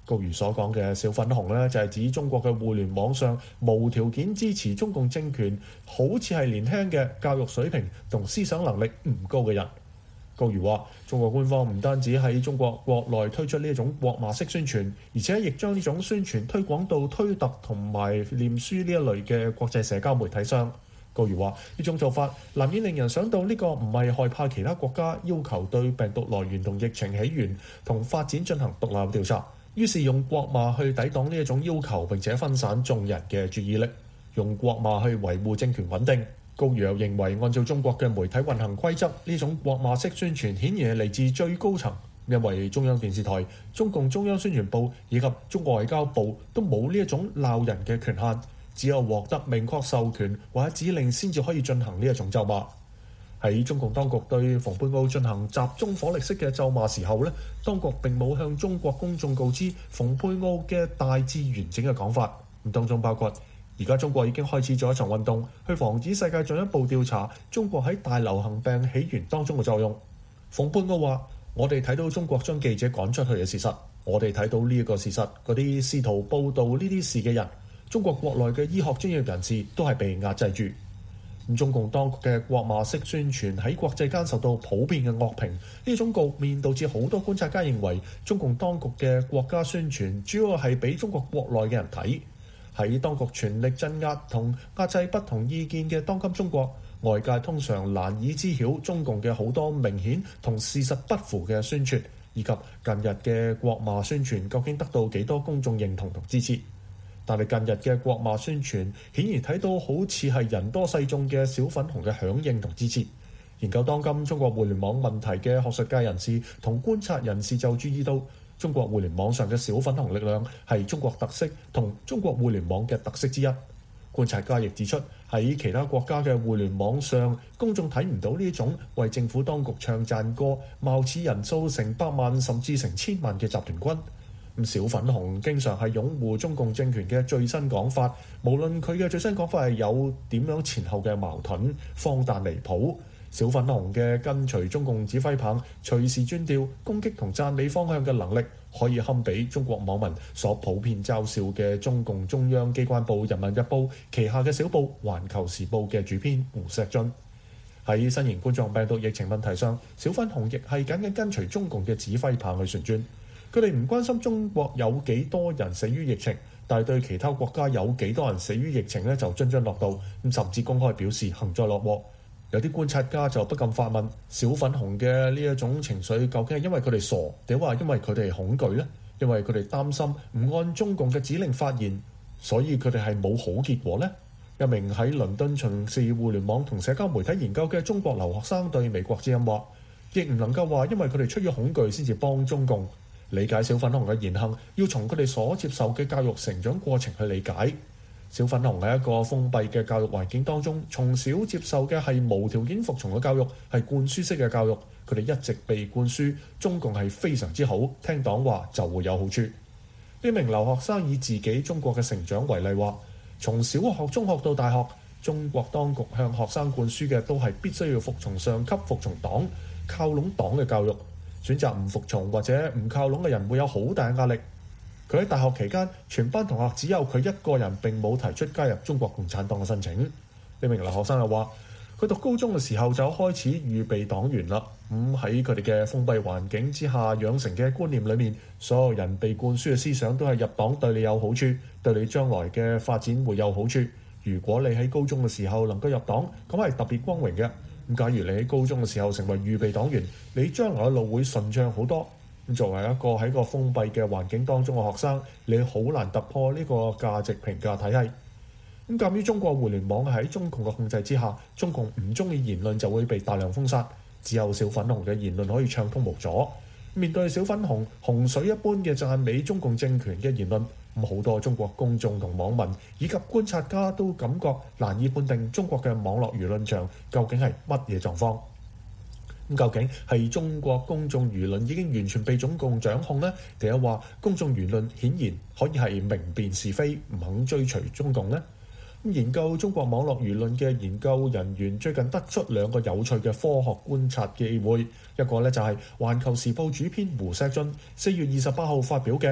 高如所講嘅小粉紅呢，就係指中國嘅互聯網上無條件支持中共政權，好似係年輕嘅教育水平同思想能力唔高嘅人。高如話，中國官方唔單止喺中國國內推出呢一種國罵式宣傳，而且亦將呢種宣傳推廣到推特同埋臉書呢一類嘅國際社交媒體上。高如話，呢種做法難免令人想到呢個唔係害怕其他國家要求對病毒來源同疫情起源同發展進行獨立調查，於是用國罵去抵擋呢一種要求，並且分散眾人嘅注意力，用國罵去維護政權穩定。高如又認為，按照中國嘅媒體運行規則，呢種國罵式宣傳顯然係嚟自最高層，因為中央電視台、中共中央宣傳部以及中國外交部都冇呢一種鬧人嘅權限，只有獲得明確授權或者指令先至可以進行呢一種咒罵。喺中共當局對蓬佩奧進行集中火力式嘅咒罵時候呢，當局並冇向中國公眾告知蓬佩奧嘅大致完整嘅講法，當中包括而家中國已經開始咗一場運動，去防止世界進一步調查中國喺大流行病起源當中嘅作用。蓬佩奧話：我哋睇到中國將記者趕出去嘅事實，我哋睇到呢一個事實，嗰啲試圖報導呢啲事嘅人，中國國內嘅醫學專業人士都係被壓制住。中共當局嘅國罵式宣傳喺國際間受到普遍嘅惡評，呢種局面導致好多觀察家認為，中共當局嘅國家宣傳主要係俾中國國內嘅人睇。喺當局全力鎮壓同壓制不同意見嘅當今中國，外界通常難以知曉中共嘅好多明顯同事實不符嘅宣傳，以及近日嘅國罵宣傳究竟得到幾多公眾認同同支持。但係近日嘅國罵宣傳顯然睇到好似係人多勢眾嘅小粉紅嘅響應同支持。研究當今中國互聯網問題嘅學術界人士同觀察人士就注意到，中國互聯網上嘅小粉紅力量係中國特色同中國互聯網嘅特色之一。觀察家亦指出，喺其他國家嘅互聯網上，公眾睇唔到呢種為政府當局唱讚歌、貌似人數成百萬甚至成千萬嘅集團軍。小粉紅經常係擁護中共政權嘅最新講法，無論佢嘅最新講法係有點樣前後嘅矛盾、荒誕離譜。小粉紅嘅跟隨中共指揮棒，隨時轉調攻擊同讚美方向嘅能力，可以堪比中國網民所普遍嘲笑嘅中共中央機關報《人民日報》旗下嘅小報《環球時報》嘅主編胡錫進。喺新型冠狀病毒疫情問題上，小粉紅亦係緊緊跟隨中共嘅指揮棒去旋轉。佢哋唔關心中國有幾多人死於疫情，但係對其他國家有幾多人死於疫情呢，就津津樂道，甚至公開表示幸災樂禍。有啲觀察家就不禁發問：小粉紅嘅呢一種情緒究竟係因為佢哋傻，定話因為佢哋恐懼呢？因為佢哋擔心唔按中共嘅指令發言，所以佢哋係冇好結果呢？一名喺倫敦從事互聯網同社交媒體研究嘅中國留學生對美國之音話：亦唔能夠話因為佢哋出於恐懼先至幫中共。理解小粉紅嘅言行，要從佢哋所接受嘅教育成長過程去理解。小粉紅喺一個封閉嘅教育環境當中，從小接受嘅係無條件服從嘅教育，係灌輸式嘅教育。佢哋一直被灌輸中共係非常之好，聽黨話就會有好處。呢名留學生以自己中國嘅成長為例話，從小學、中學到大學，中國當局向學生灌輸嘅都係必須要服從上級、服從黨、靠攏黨嘅教育。選擇唔服從或者唔靠攏嘅人會有好大嘅壓力。佢喺大學期間，全班同學只有佢一個人並冇提出加入中國共產黨嘅申請。呢名留學生又話，佢讀高中嘅時候就開始預備黨員啦。喺佢哋嘅封閉環境之下養成嘅觀念裏面，所有人被灌輸嘅思想都係入黨對你有好處，對你將來嘅發展會有好處。如果你喺高中嘅時候能夠入黨，咁係特別光榮嘅。假如你喺高中嘅時候成為預備黨員，你將來嘅路會順暢好多。作為一個喺個封閉嘅環境當中嘅學生，你好難突破呢個價值評價體系。鑑於中國互聯網喺中共嘅控制之下，中共唔中意言論就會被大量封殺，只有小粉紅嘅言論可以暢通無阻。面對小粉紅洪水一般嘅讚美中共政權嘅言論，好多中國公眾同網民以及觀察家都感覺難以判定中國嘅網絡輿論場究竟係乜嘢狀況。究竟係中國公眾輿論已經完全被中共掌控呢？定係話公眾輿論顯然可以係明辨是非，唔肯追隨中共呢？研究中國網絡輿論嘅研究人員最近得出兩個有趣嘅科學觀察機會，一個呢就係《環球時報》主編胡錫進4月28號發表嘅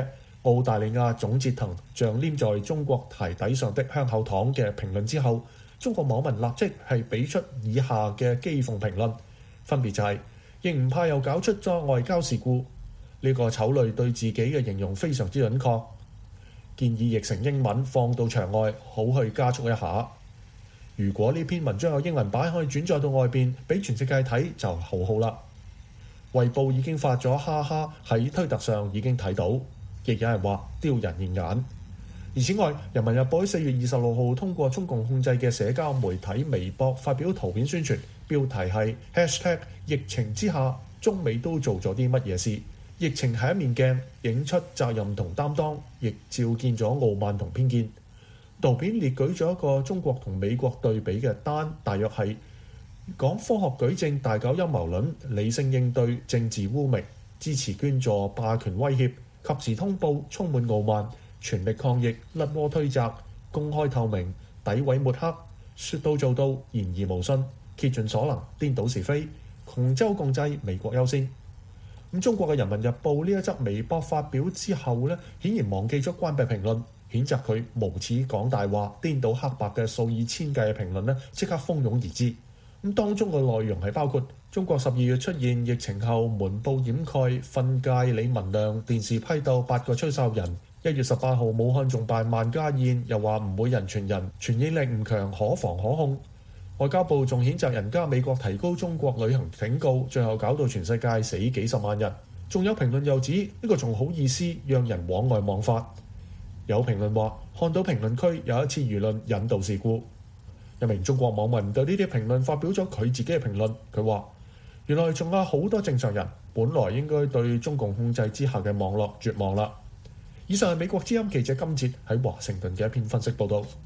澳大利亞總折騰像黏在中國鞋底上的香口糖嘅評論之後，中國網民立即係俾出以下嘅譏諷評論，分別就係、亦唔怕又搞出咗外交事故，呢個醜類對自己嘅形容非常之準確，建議譯成英文放到場外好去加速一下。如果呢篇文章有英文版可以轉載到外邊俾全世界睇就好好啦。衛報已經發咗哈哈喺推特上已經睇到，亦有人話丟人現眼。而此外，人民日報喺4月26號通過中共控制嘅社交媒體微博發表圖片宣傳，標題係 #疫情之下中美都做咗啲乜嘢事。疫情係一面鏡，影出責任同擔當，亦照見咗傲慢同偏見。圖片列舉咗一個中國同美國對比嘅單，大約係講科學舉證、大搞陰謀論、理性應對、政治污衊、支持捐助、霸權威脅、及時通報、充滿傲慢、全力抗疫、甩鍋推責、公開透明、詆毀抹黑、說到做到、言而無信、竭盡所能、顛倒是非、同舟共濟、美國優先。咁中國嘅《人民日報》呢一則微博發表之後呢，顯然忘記咗關閉評論，譴責佢無恥講大話、顛倒黑白嘅數以千計嘅評論呢，即刻蜂擁而至。咁當中嘅內容係包括中國12月出現疫情後瞞報掩蓋、訓誡李文亮、電視批鬥8個吹哨人。1月18號武漢仲辦萬家宴，又話唔會人傳人，傳染力唔強，可防可控。外交部仲譴責人家美國提高中國旅行警告，最後搞到全世界死幾十萬人。仲有評論又指呢個仲好意思讓人往外妄發。有評論話看到評論區有一次輿論引導事故。一名中國網民對呢啲評論發表咗佢自己嘅評論，佢話原來仲有好多正常人本來應該對中共控制之下嘅網絡絕望啦。以上係美國之音記者金哲喺華盛頓嘅一篇分析報導。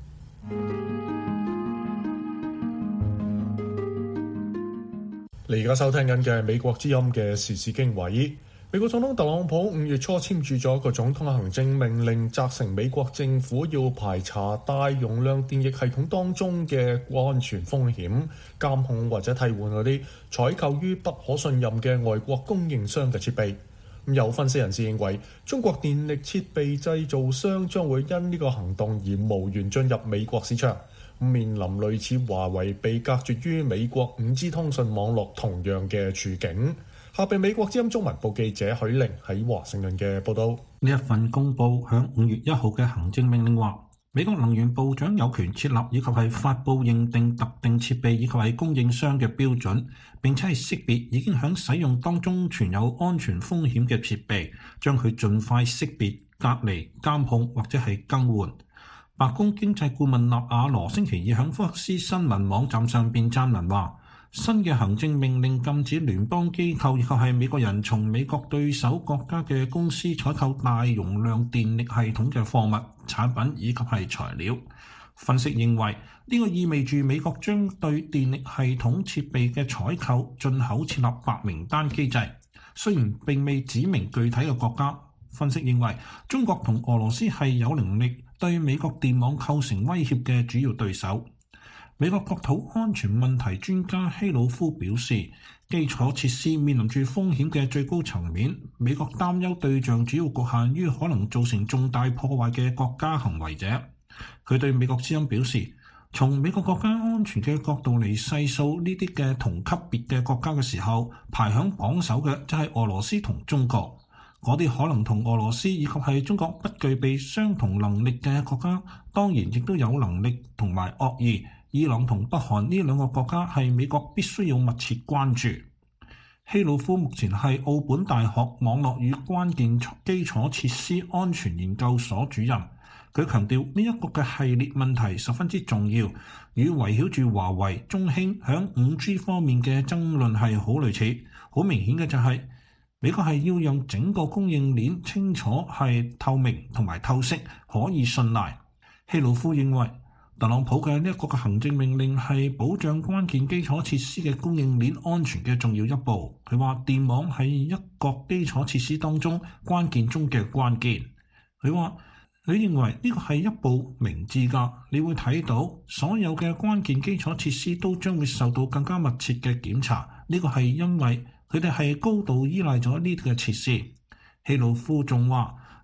你而家收聽緊嘅係美國之音嘅時事經緯。美國總統特朗普5月初簽署咗一個總統行政命令，責成美國政府要排查大容量電液系統當中嘅安全風險，監控或者替換嗰啲採購於不可信任嘅外國供應商嘅設備。有分析人士認為，中國電力設備製造商將會因呢個行動而無緣進入美國市場，面臨類似華為被隔絕於美國5G 通訊網絡同樣嘅處境。下邊美國之音中文部記者許玲喺華盛頓嘅報導。 呢一份公佈響5月1號嘅行政命令話，美國能源部長有權設立以及係發布認定特定設備以及係供應商嘅標準，並且係識別已經響使用當中存有安全風險嘅設備，將佢盡快識別、隔離、監控或者係更換。白宮經濟顧問納瓦羅星期二響福克斯新聞網站上邊撰文話，新嘅行政命令禁止聯邦機構以及係美國人從美國對手國家嘅公司採購大容量電力系統嘅貨物、產品以及係材料。分析認為，呢個意味住美國將對電力系統設備嘅採購、進口設立白名單機制，雖然並未指明具體嘅國家。分析認為，中國同俄羅斯係有能力對美國電網構成威脅嘅主要對手。美國國土安全問題專家希魯夫表示，基礎設施面臨住風險嘅最高層面，美國擔憂對象主要局限於可能造成重大破壞嘅國家行為者。佢對美國之音表示，從美國國家安全嘅角度嚟細數呢啲嘅同級別嘅國家嘅時候，排響榜首嘅就係俄羅斯同中國。嗰啲可能同俄羅斯以及係中國不具備相同能力嘅國家，當然亦都有能力同埋惡意。伊朗同北韓呢兩個國家係美國必須要密切關注。希魯夫目前係奧本大學網絡與關鍵基礎設施安全研究所主任。佢強調呢一個嘅系列問題十分之重要，與圍繞住華為、中興響 5G 方面嘅爭論係好類似。好明顯嘅就係美國係要讓整個供應鏈清楚係透明同埋透析，可以信賴。希魯夫認為，特朗普嘅呢一個嘅行政命令係保障關鍵基礎設施嘅供應鏈安全嘅重要一步。佢話電網係一個基礎設施當中關鍵中嘅關鍵。佢話佢認為呢個係一步明智㗎，你會睇到所有嘅關鍵基礎設施都將會受到更加密切嘅檢查。呢個係因為佢哋係高度依賴咗呢啲嘅設施。希魯夫仲話，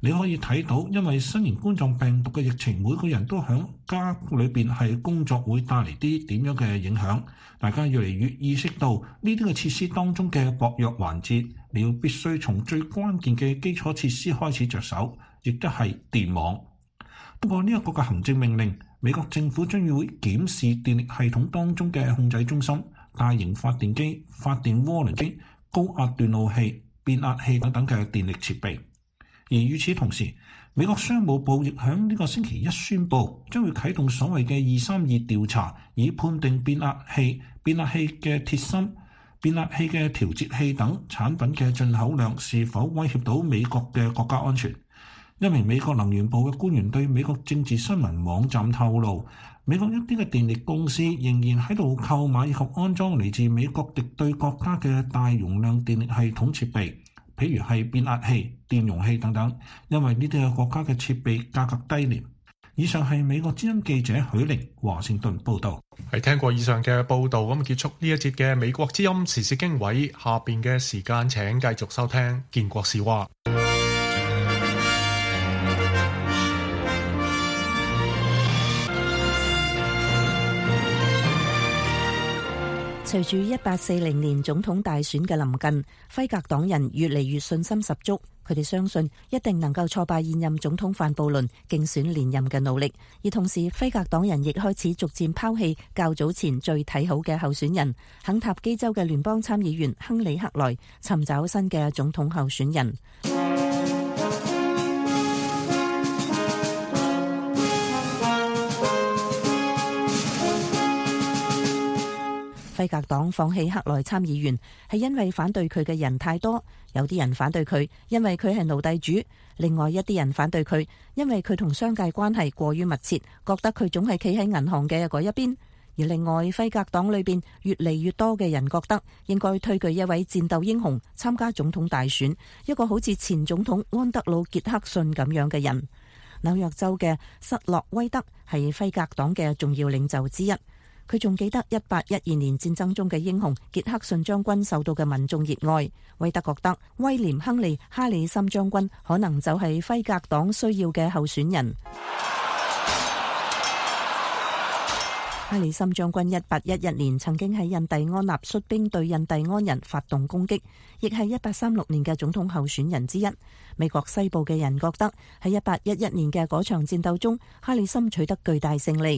你可以睇到，因為新型冠狀病毒嘅疫情，每個人都喺家裏邊係工作會帶嚟啲點樣嘅影響。大家越嚟越意識到呢啲嘅設施當中嘅薄弱環節，你要必須從最關鍵嘅基礎設施開始着手，亦都係電網。不過呢一個嘅行政命令，美國政府將要檢視電力系統當中嘅控制中心、大型發電機、發電渦輪機、高壓斷路器、變壓器等等嘅電力設備。而與此同時，美國商務部亦喺呢個星期一宣布，將會啟動所謂嘅232調查，以判定變壓器嘅鐵芯、變壓器嘅調節器等產品嘅進口量是否威脅到美國嘅國家安全。一名美國能源部嘅官員對美國政治新聞網站透露，美國一啲嘅電力公司仍然喺度購買以及安裝嚟自美國敵對國家嘅大容量電力系統設備，譬如係變壓器、電容器等等，因為呢啲嘅國家嘅設備價格低廉。以上係美國之音記者許玲華盛頓報導。 係聽過以上嘅報導，咁結束呢一節嘅美國之音時事經緯。下邊嘅時間請繼續收聽建國是話。 隨住1840年總統大選嘅臨近，輝格黨人越嚟越信心十足，佢哋相信一定能夠挫敗現任總統范布倫競選連任嘅努力。而同時，輝格黨人亦開始逐漸拋棄較早前最睇好嘅候選人肯塔基州嘅聯邦參議員亨利克萊，尋找新嘅總統候選人。輝格黨放棄克萊參議員係因為反對佢嘅人太多，有啲人反對佢因為佢係奴隸主，另外一啲人反對佢因為佢同商界關係過於密切，覺得佢總係企喺銀行嘅嗰一邊。而另外，輝格黨裏邊越嚟越多嘅人覺得應該推舉一位戰鬥英雄參加總統大選，一個好似前總統安德魯傑克遜咁樣嘅人。紐約州嘅瑟洛威德係輝格黨嘅重要領袖之一。佢仲記得1812年戰爭中嘅英雄傑克遜將軍受到嘅民眾熱愛。威德覺得威廉·亨利·哈里森將軍可能就係輝格黨需要嘅候選人。哈里森將軍1811年曾經喺印第安納率兵對印第安人發動攻擊，亦係1836年嘅總統候選人之一。美國西部嘅人覺得喺1811年嘅嗰場戰鬥中，哈里森取得巨大勝利。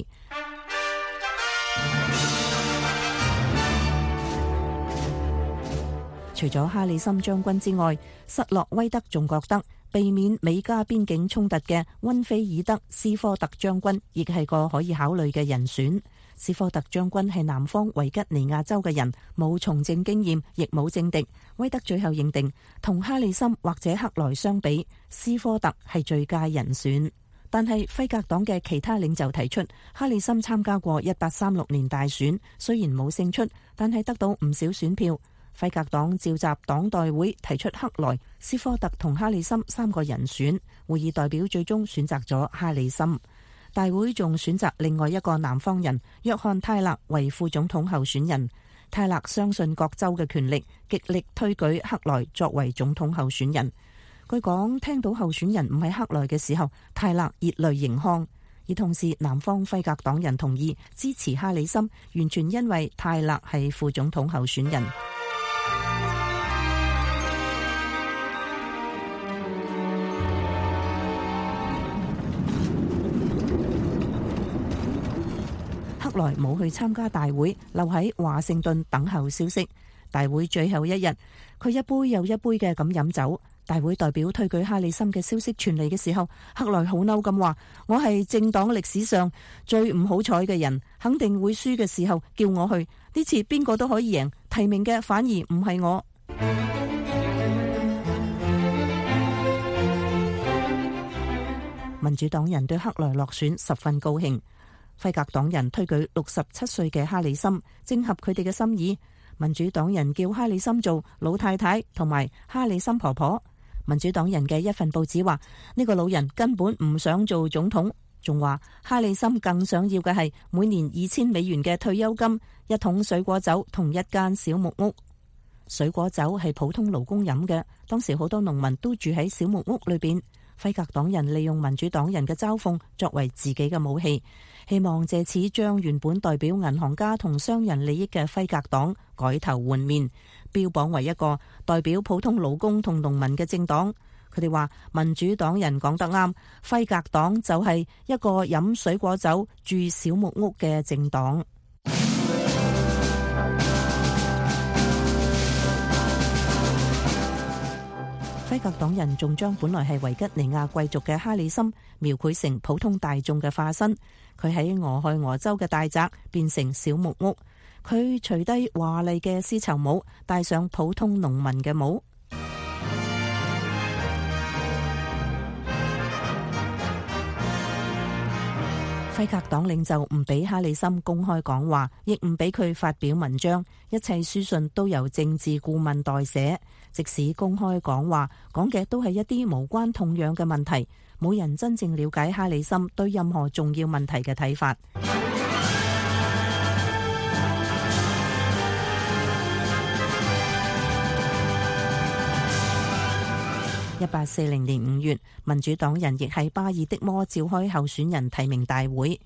除咗哈里森將軍之外，瑟洛威德仲覺得避免美加邊境衝突嘅溫菲爾德斯科特將軍亦係個可以考慮嘅人選。斯科特將軍係南方維吉尼亞州嘅人，冇從政經驗，亦冇政敵。威德最後認定，同哈里森或者克萊相比，斯科特係最佳人選。但係輝格黨嘅其他領袖提出，哈里森參加過1836年大選，雖然冇勝出，但係得到唔少選票。輝格黨召集黨代會提出克萊、斯科特同哈里森3個人選，會議代表最終選擇咗哈里森。大會仲選擇另外一個南方人約翰泰勒為副總統候選人。泰勒相信各州嘅權力，極力推舉克萊作為總統候選人。據講，聽到候選人唔係克萊嘅時候，泰勒熱淚盈眶。而同時，南方輝格黨人同意支持哈里森，完全因為泰勒係副總統候選人。克萊冇去參加大會，留喺華盛頓等候消息。大會最後一日，佢一杯又一杯嘅咁飲酒。大會代表推舉哈里森嘅消息傳嚟嘅時候，克萊好嬲咁話：我係政黨歷史上最唔好彩嘅人，肯定會輸嘅時候叫我去，呢次邊個都可以贏，提名嘅反而唔係我。民主黨人對克萊落選十分高興。輝格黨人推舉67歲嘅哈里森，正合佢哋嘅心意。民主黨人叫哈里森做老太太同埋哈里森婆婆。民主黨人嘅一份報紙話，呢個老人根本唔想做總統，仲話哈里森更想要嘅係每年2000美元嘅退休金、一桶水果酒同一間小木屋。水果酒係普通勞工飲嘅，當時好多農民都住喺小木屋裏邊。 輝格黨人利用民主黨人嘅嘲諷作為自己嘅武器，希望借此將原本代表銀行家同商人利益嘅輝格黨改頭換面，標榜為一個代表普通勞工同農民嘅政黨。佢哋話民主黨人講得啱，輝格黨就係一個飲水果酒、住小木屋嘅政黨。輝格黨人仲將本來係維吉尼亞貴族嘅哈里森描繪成普通大眾嘅化身。佢喺俄亥俄州嘅大宅變成小木屋，佢除低華麗嘅絲綢帽，戴上普通農民嘅帽。輝格黨領袖唔俾哈里森公開講話，亦唔俾佢發表文章，一切書信都由政治顧問代寫。即使公開講話，講嘅都係一啲無關痛癢嘅問題，冇人真正了解哈里森對任何重要問題嘅睇法。1840年5月，民主黨人亦喺巴爾的摩召開候選人提名大會。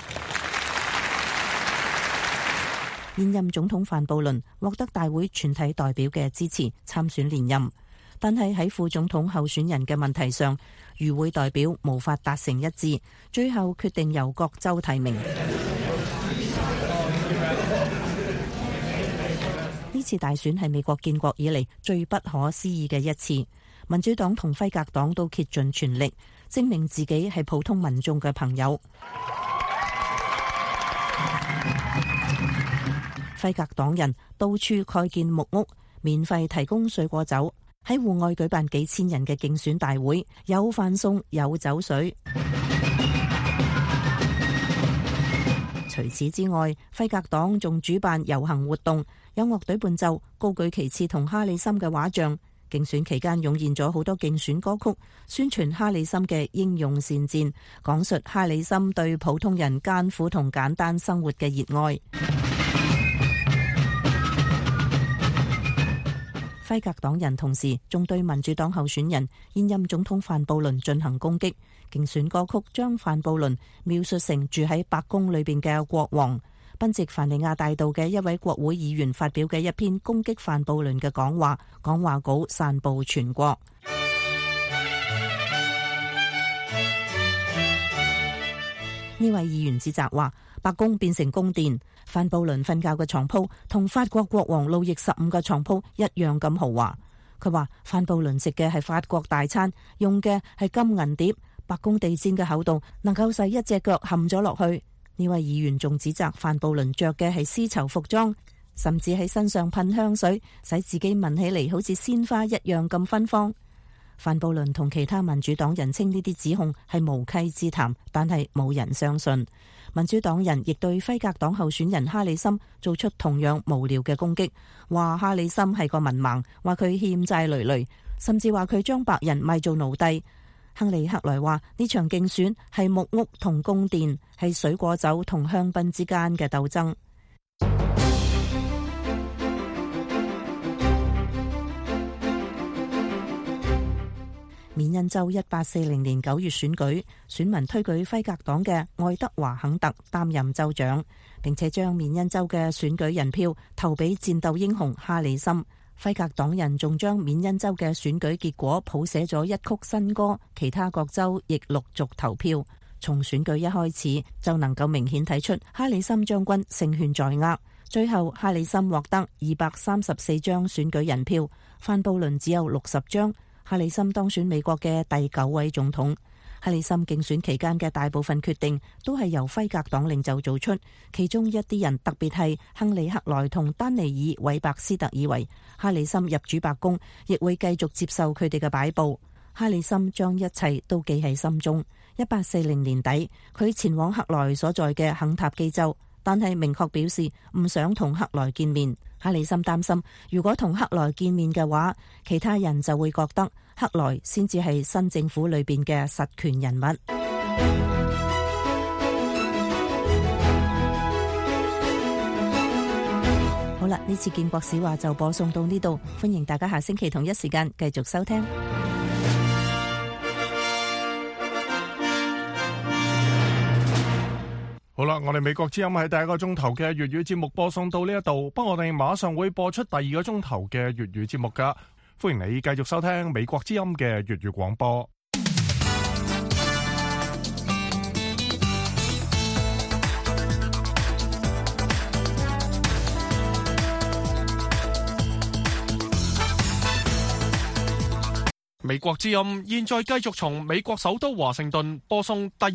現任總統范布倫獲得大會全體代表嘅支持參選連任，但係喺副總統候選人嘅問題上，與會代表無法達成一致，最後決定由各州提名。呢次大選係美國建國以嚟最不可思議嘅一次。民主黨同輝格黨都竭盡全力證明自己係普通民眾嘅朋友。輝格黨人到處蓋建木屋，免費提供水果酒，喺戶外舉辦幾千人嘅競選大會，有飯餸有酒水。除此之外，輝格黨仲主辦遊行活動，有樂隊伴奏，高舉旗幟同哈里森嘅畫像。競選期間湧現咗好多競選歌曲，宣傳哈里森嘅英勇善戰，講述哈里森對普通人艱苦同簡單生活嘅熱愛。輝格黨人同時仲對民主黨候選人現任總統范布倫進行攻擊，競選歌曲將范布倫描述成住喺白宮裏邊嘅國王。賓夕凡尼亞大道嘅一位國會議員發表嘅一篇攻擊范布倫嘅講話稿散布全國。呢位議員指責話，白宮變成宮殿，范布倫瞓覺嘅床鋪同法國國王路易15嘅床鋪一樣咁豪華。佢話范布倫食嘅係法國大餐，用嘅係金銀碟，白宮地氈嘅厚度能夠使一隻腳陷咗落去。呢位議員仲指責范布倫着嘅係絲綢服裝，甚至喺身上噴香水，使自己聞起嚟好似鮮花一樣咁芬芳。范布倫同其他民主黨人稱呢啲指控係無稽之談，但係冇人相信。民主黨人亦對輝格黨候選人哈里森做出同樣無聊嘅攻擊，話哈里森係個文盲，話佢欠債累累，甚至話佢將白人賣做奴隸。亨利克萊話呢場競選係木屋同宮殿，係水果酒同香檳之間嘅鬥爭。緬因州1840年9月選舉，選民推舉輝格黨嘅愛德華肯特擔任州長，並且將緬因州嘅選舉人票投俾戰鬥英雄哈里森。輝格黨人仲將緬因州嘅選舉結果譜寫咗一曲新歌，其他各州亦陸續投票。從選舉一開始就能夠明顯睇出哈里森將軍勝券在握。最後哈里森獲得234張選舉人票，范布倫只有60張。哈里森當選美國嘅第9位總統。哈里森競選期間嘅大部分決定都係由輝格黨領袖做出，其中一啲人特別係亨利克萊同丹尼爾韋伯斯特以為哈里森入主白宮亦會繼續接受佢哋嘅擺佈。哈里森將一切都記喺心中。1840年底，佢前往克萊所在嘅肯塔基州，但係明確表示唔想同克萊見面。哈里森擔心，如果同克萊見面嘅話，其他人就會覺得克萊先至係新政府裏邊嘅實權人物。好啦，呢次建國史話就播送到呢度，歡迎大家下星期同一時間繼續收聽。 好啦，我哋美國之音喺第一個鐘頭嘅粵語節目播送到呢一度，不過我哋馬上會播出第二個鐘頭嘅粵語節目噶，歡迎你繼續收聽美國之音嘅粵語廣播。美國之音現在繼續從美國首都華盛頓播送第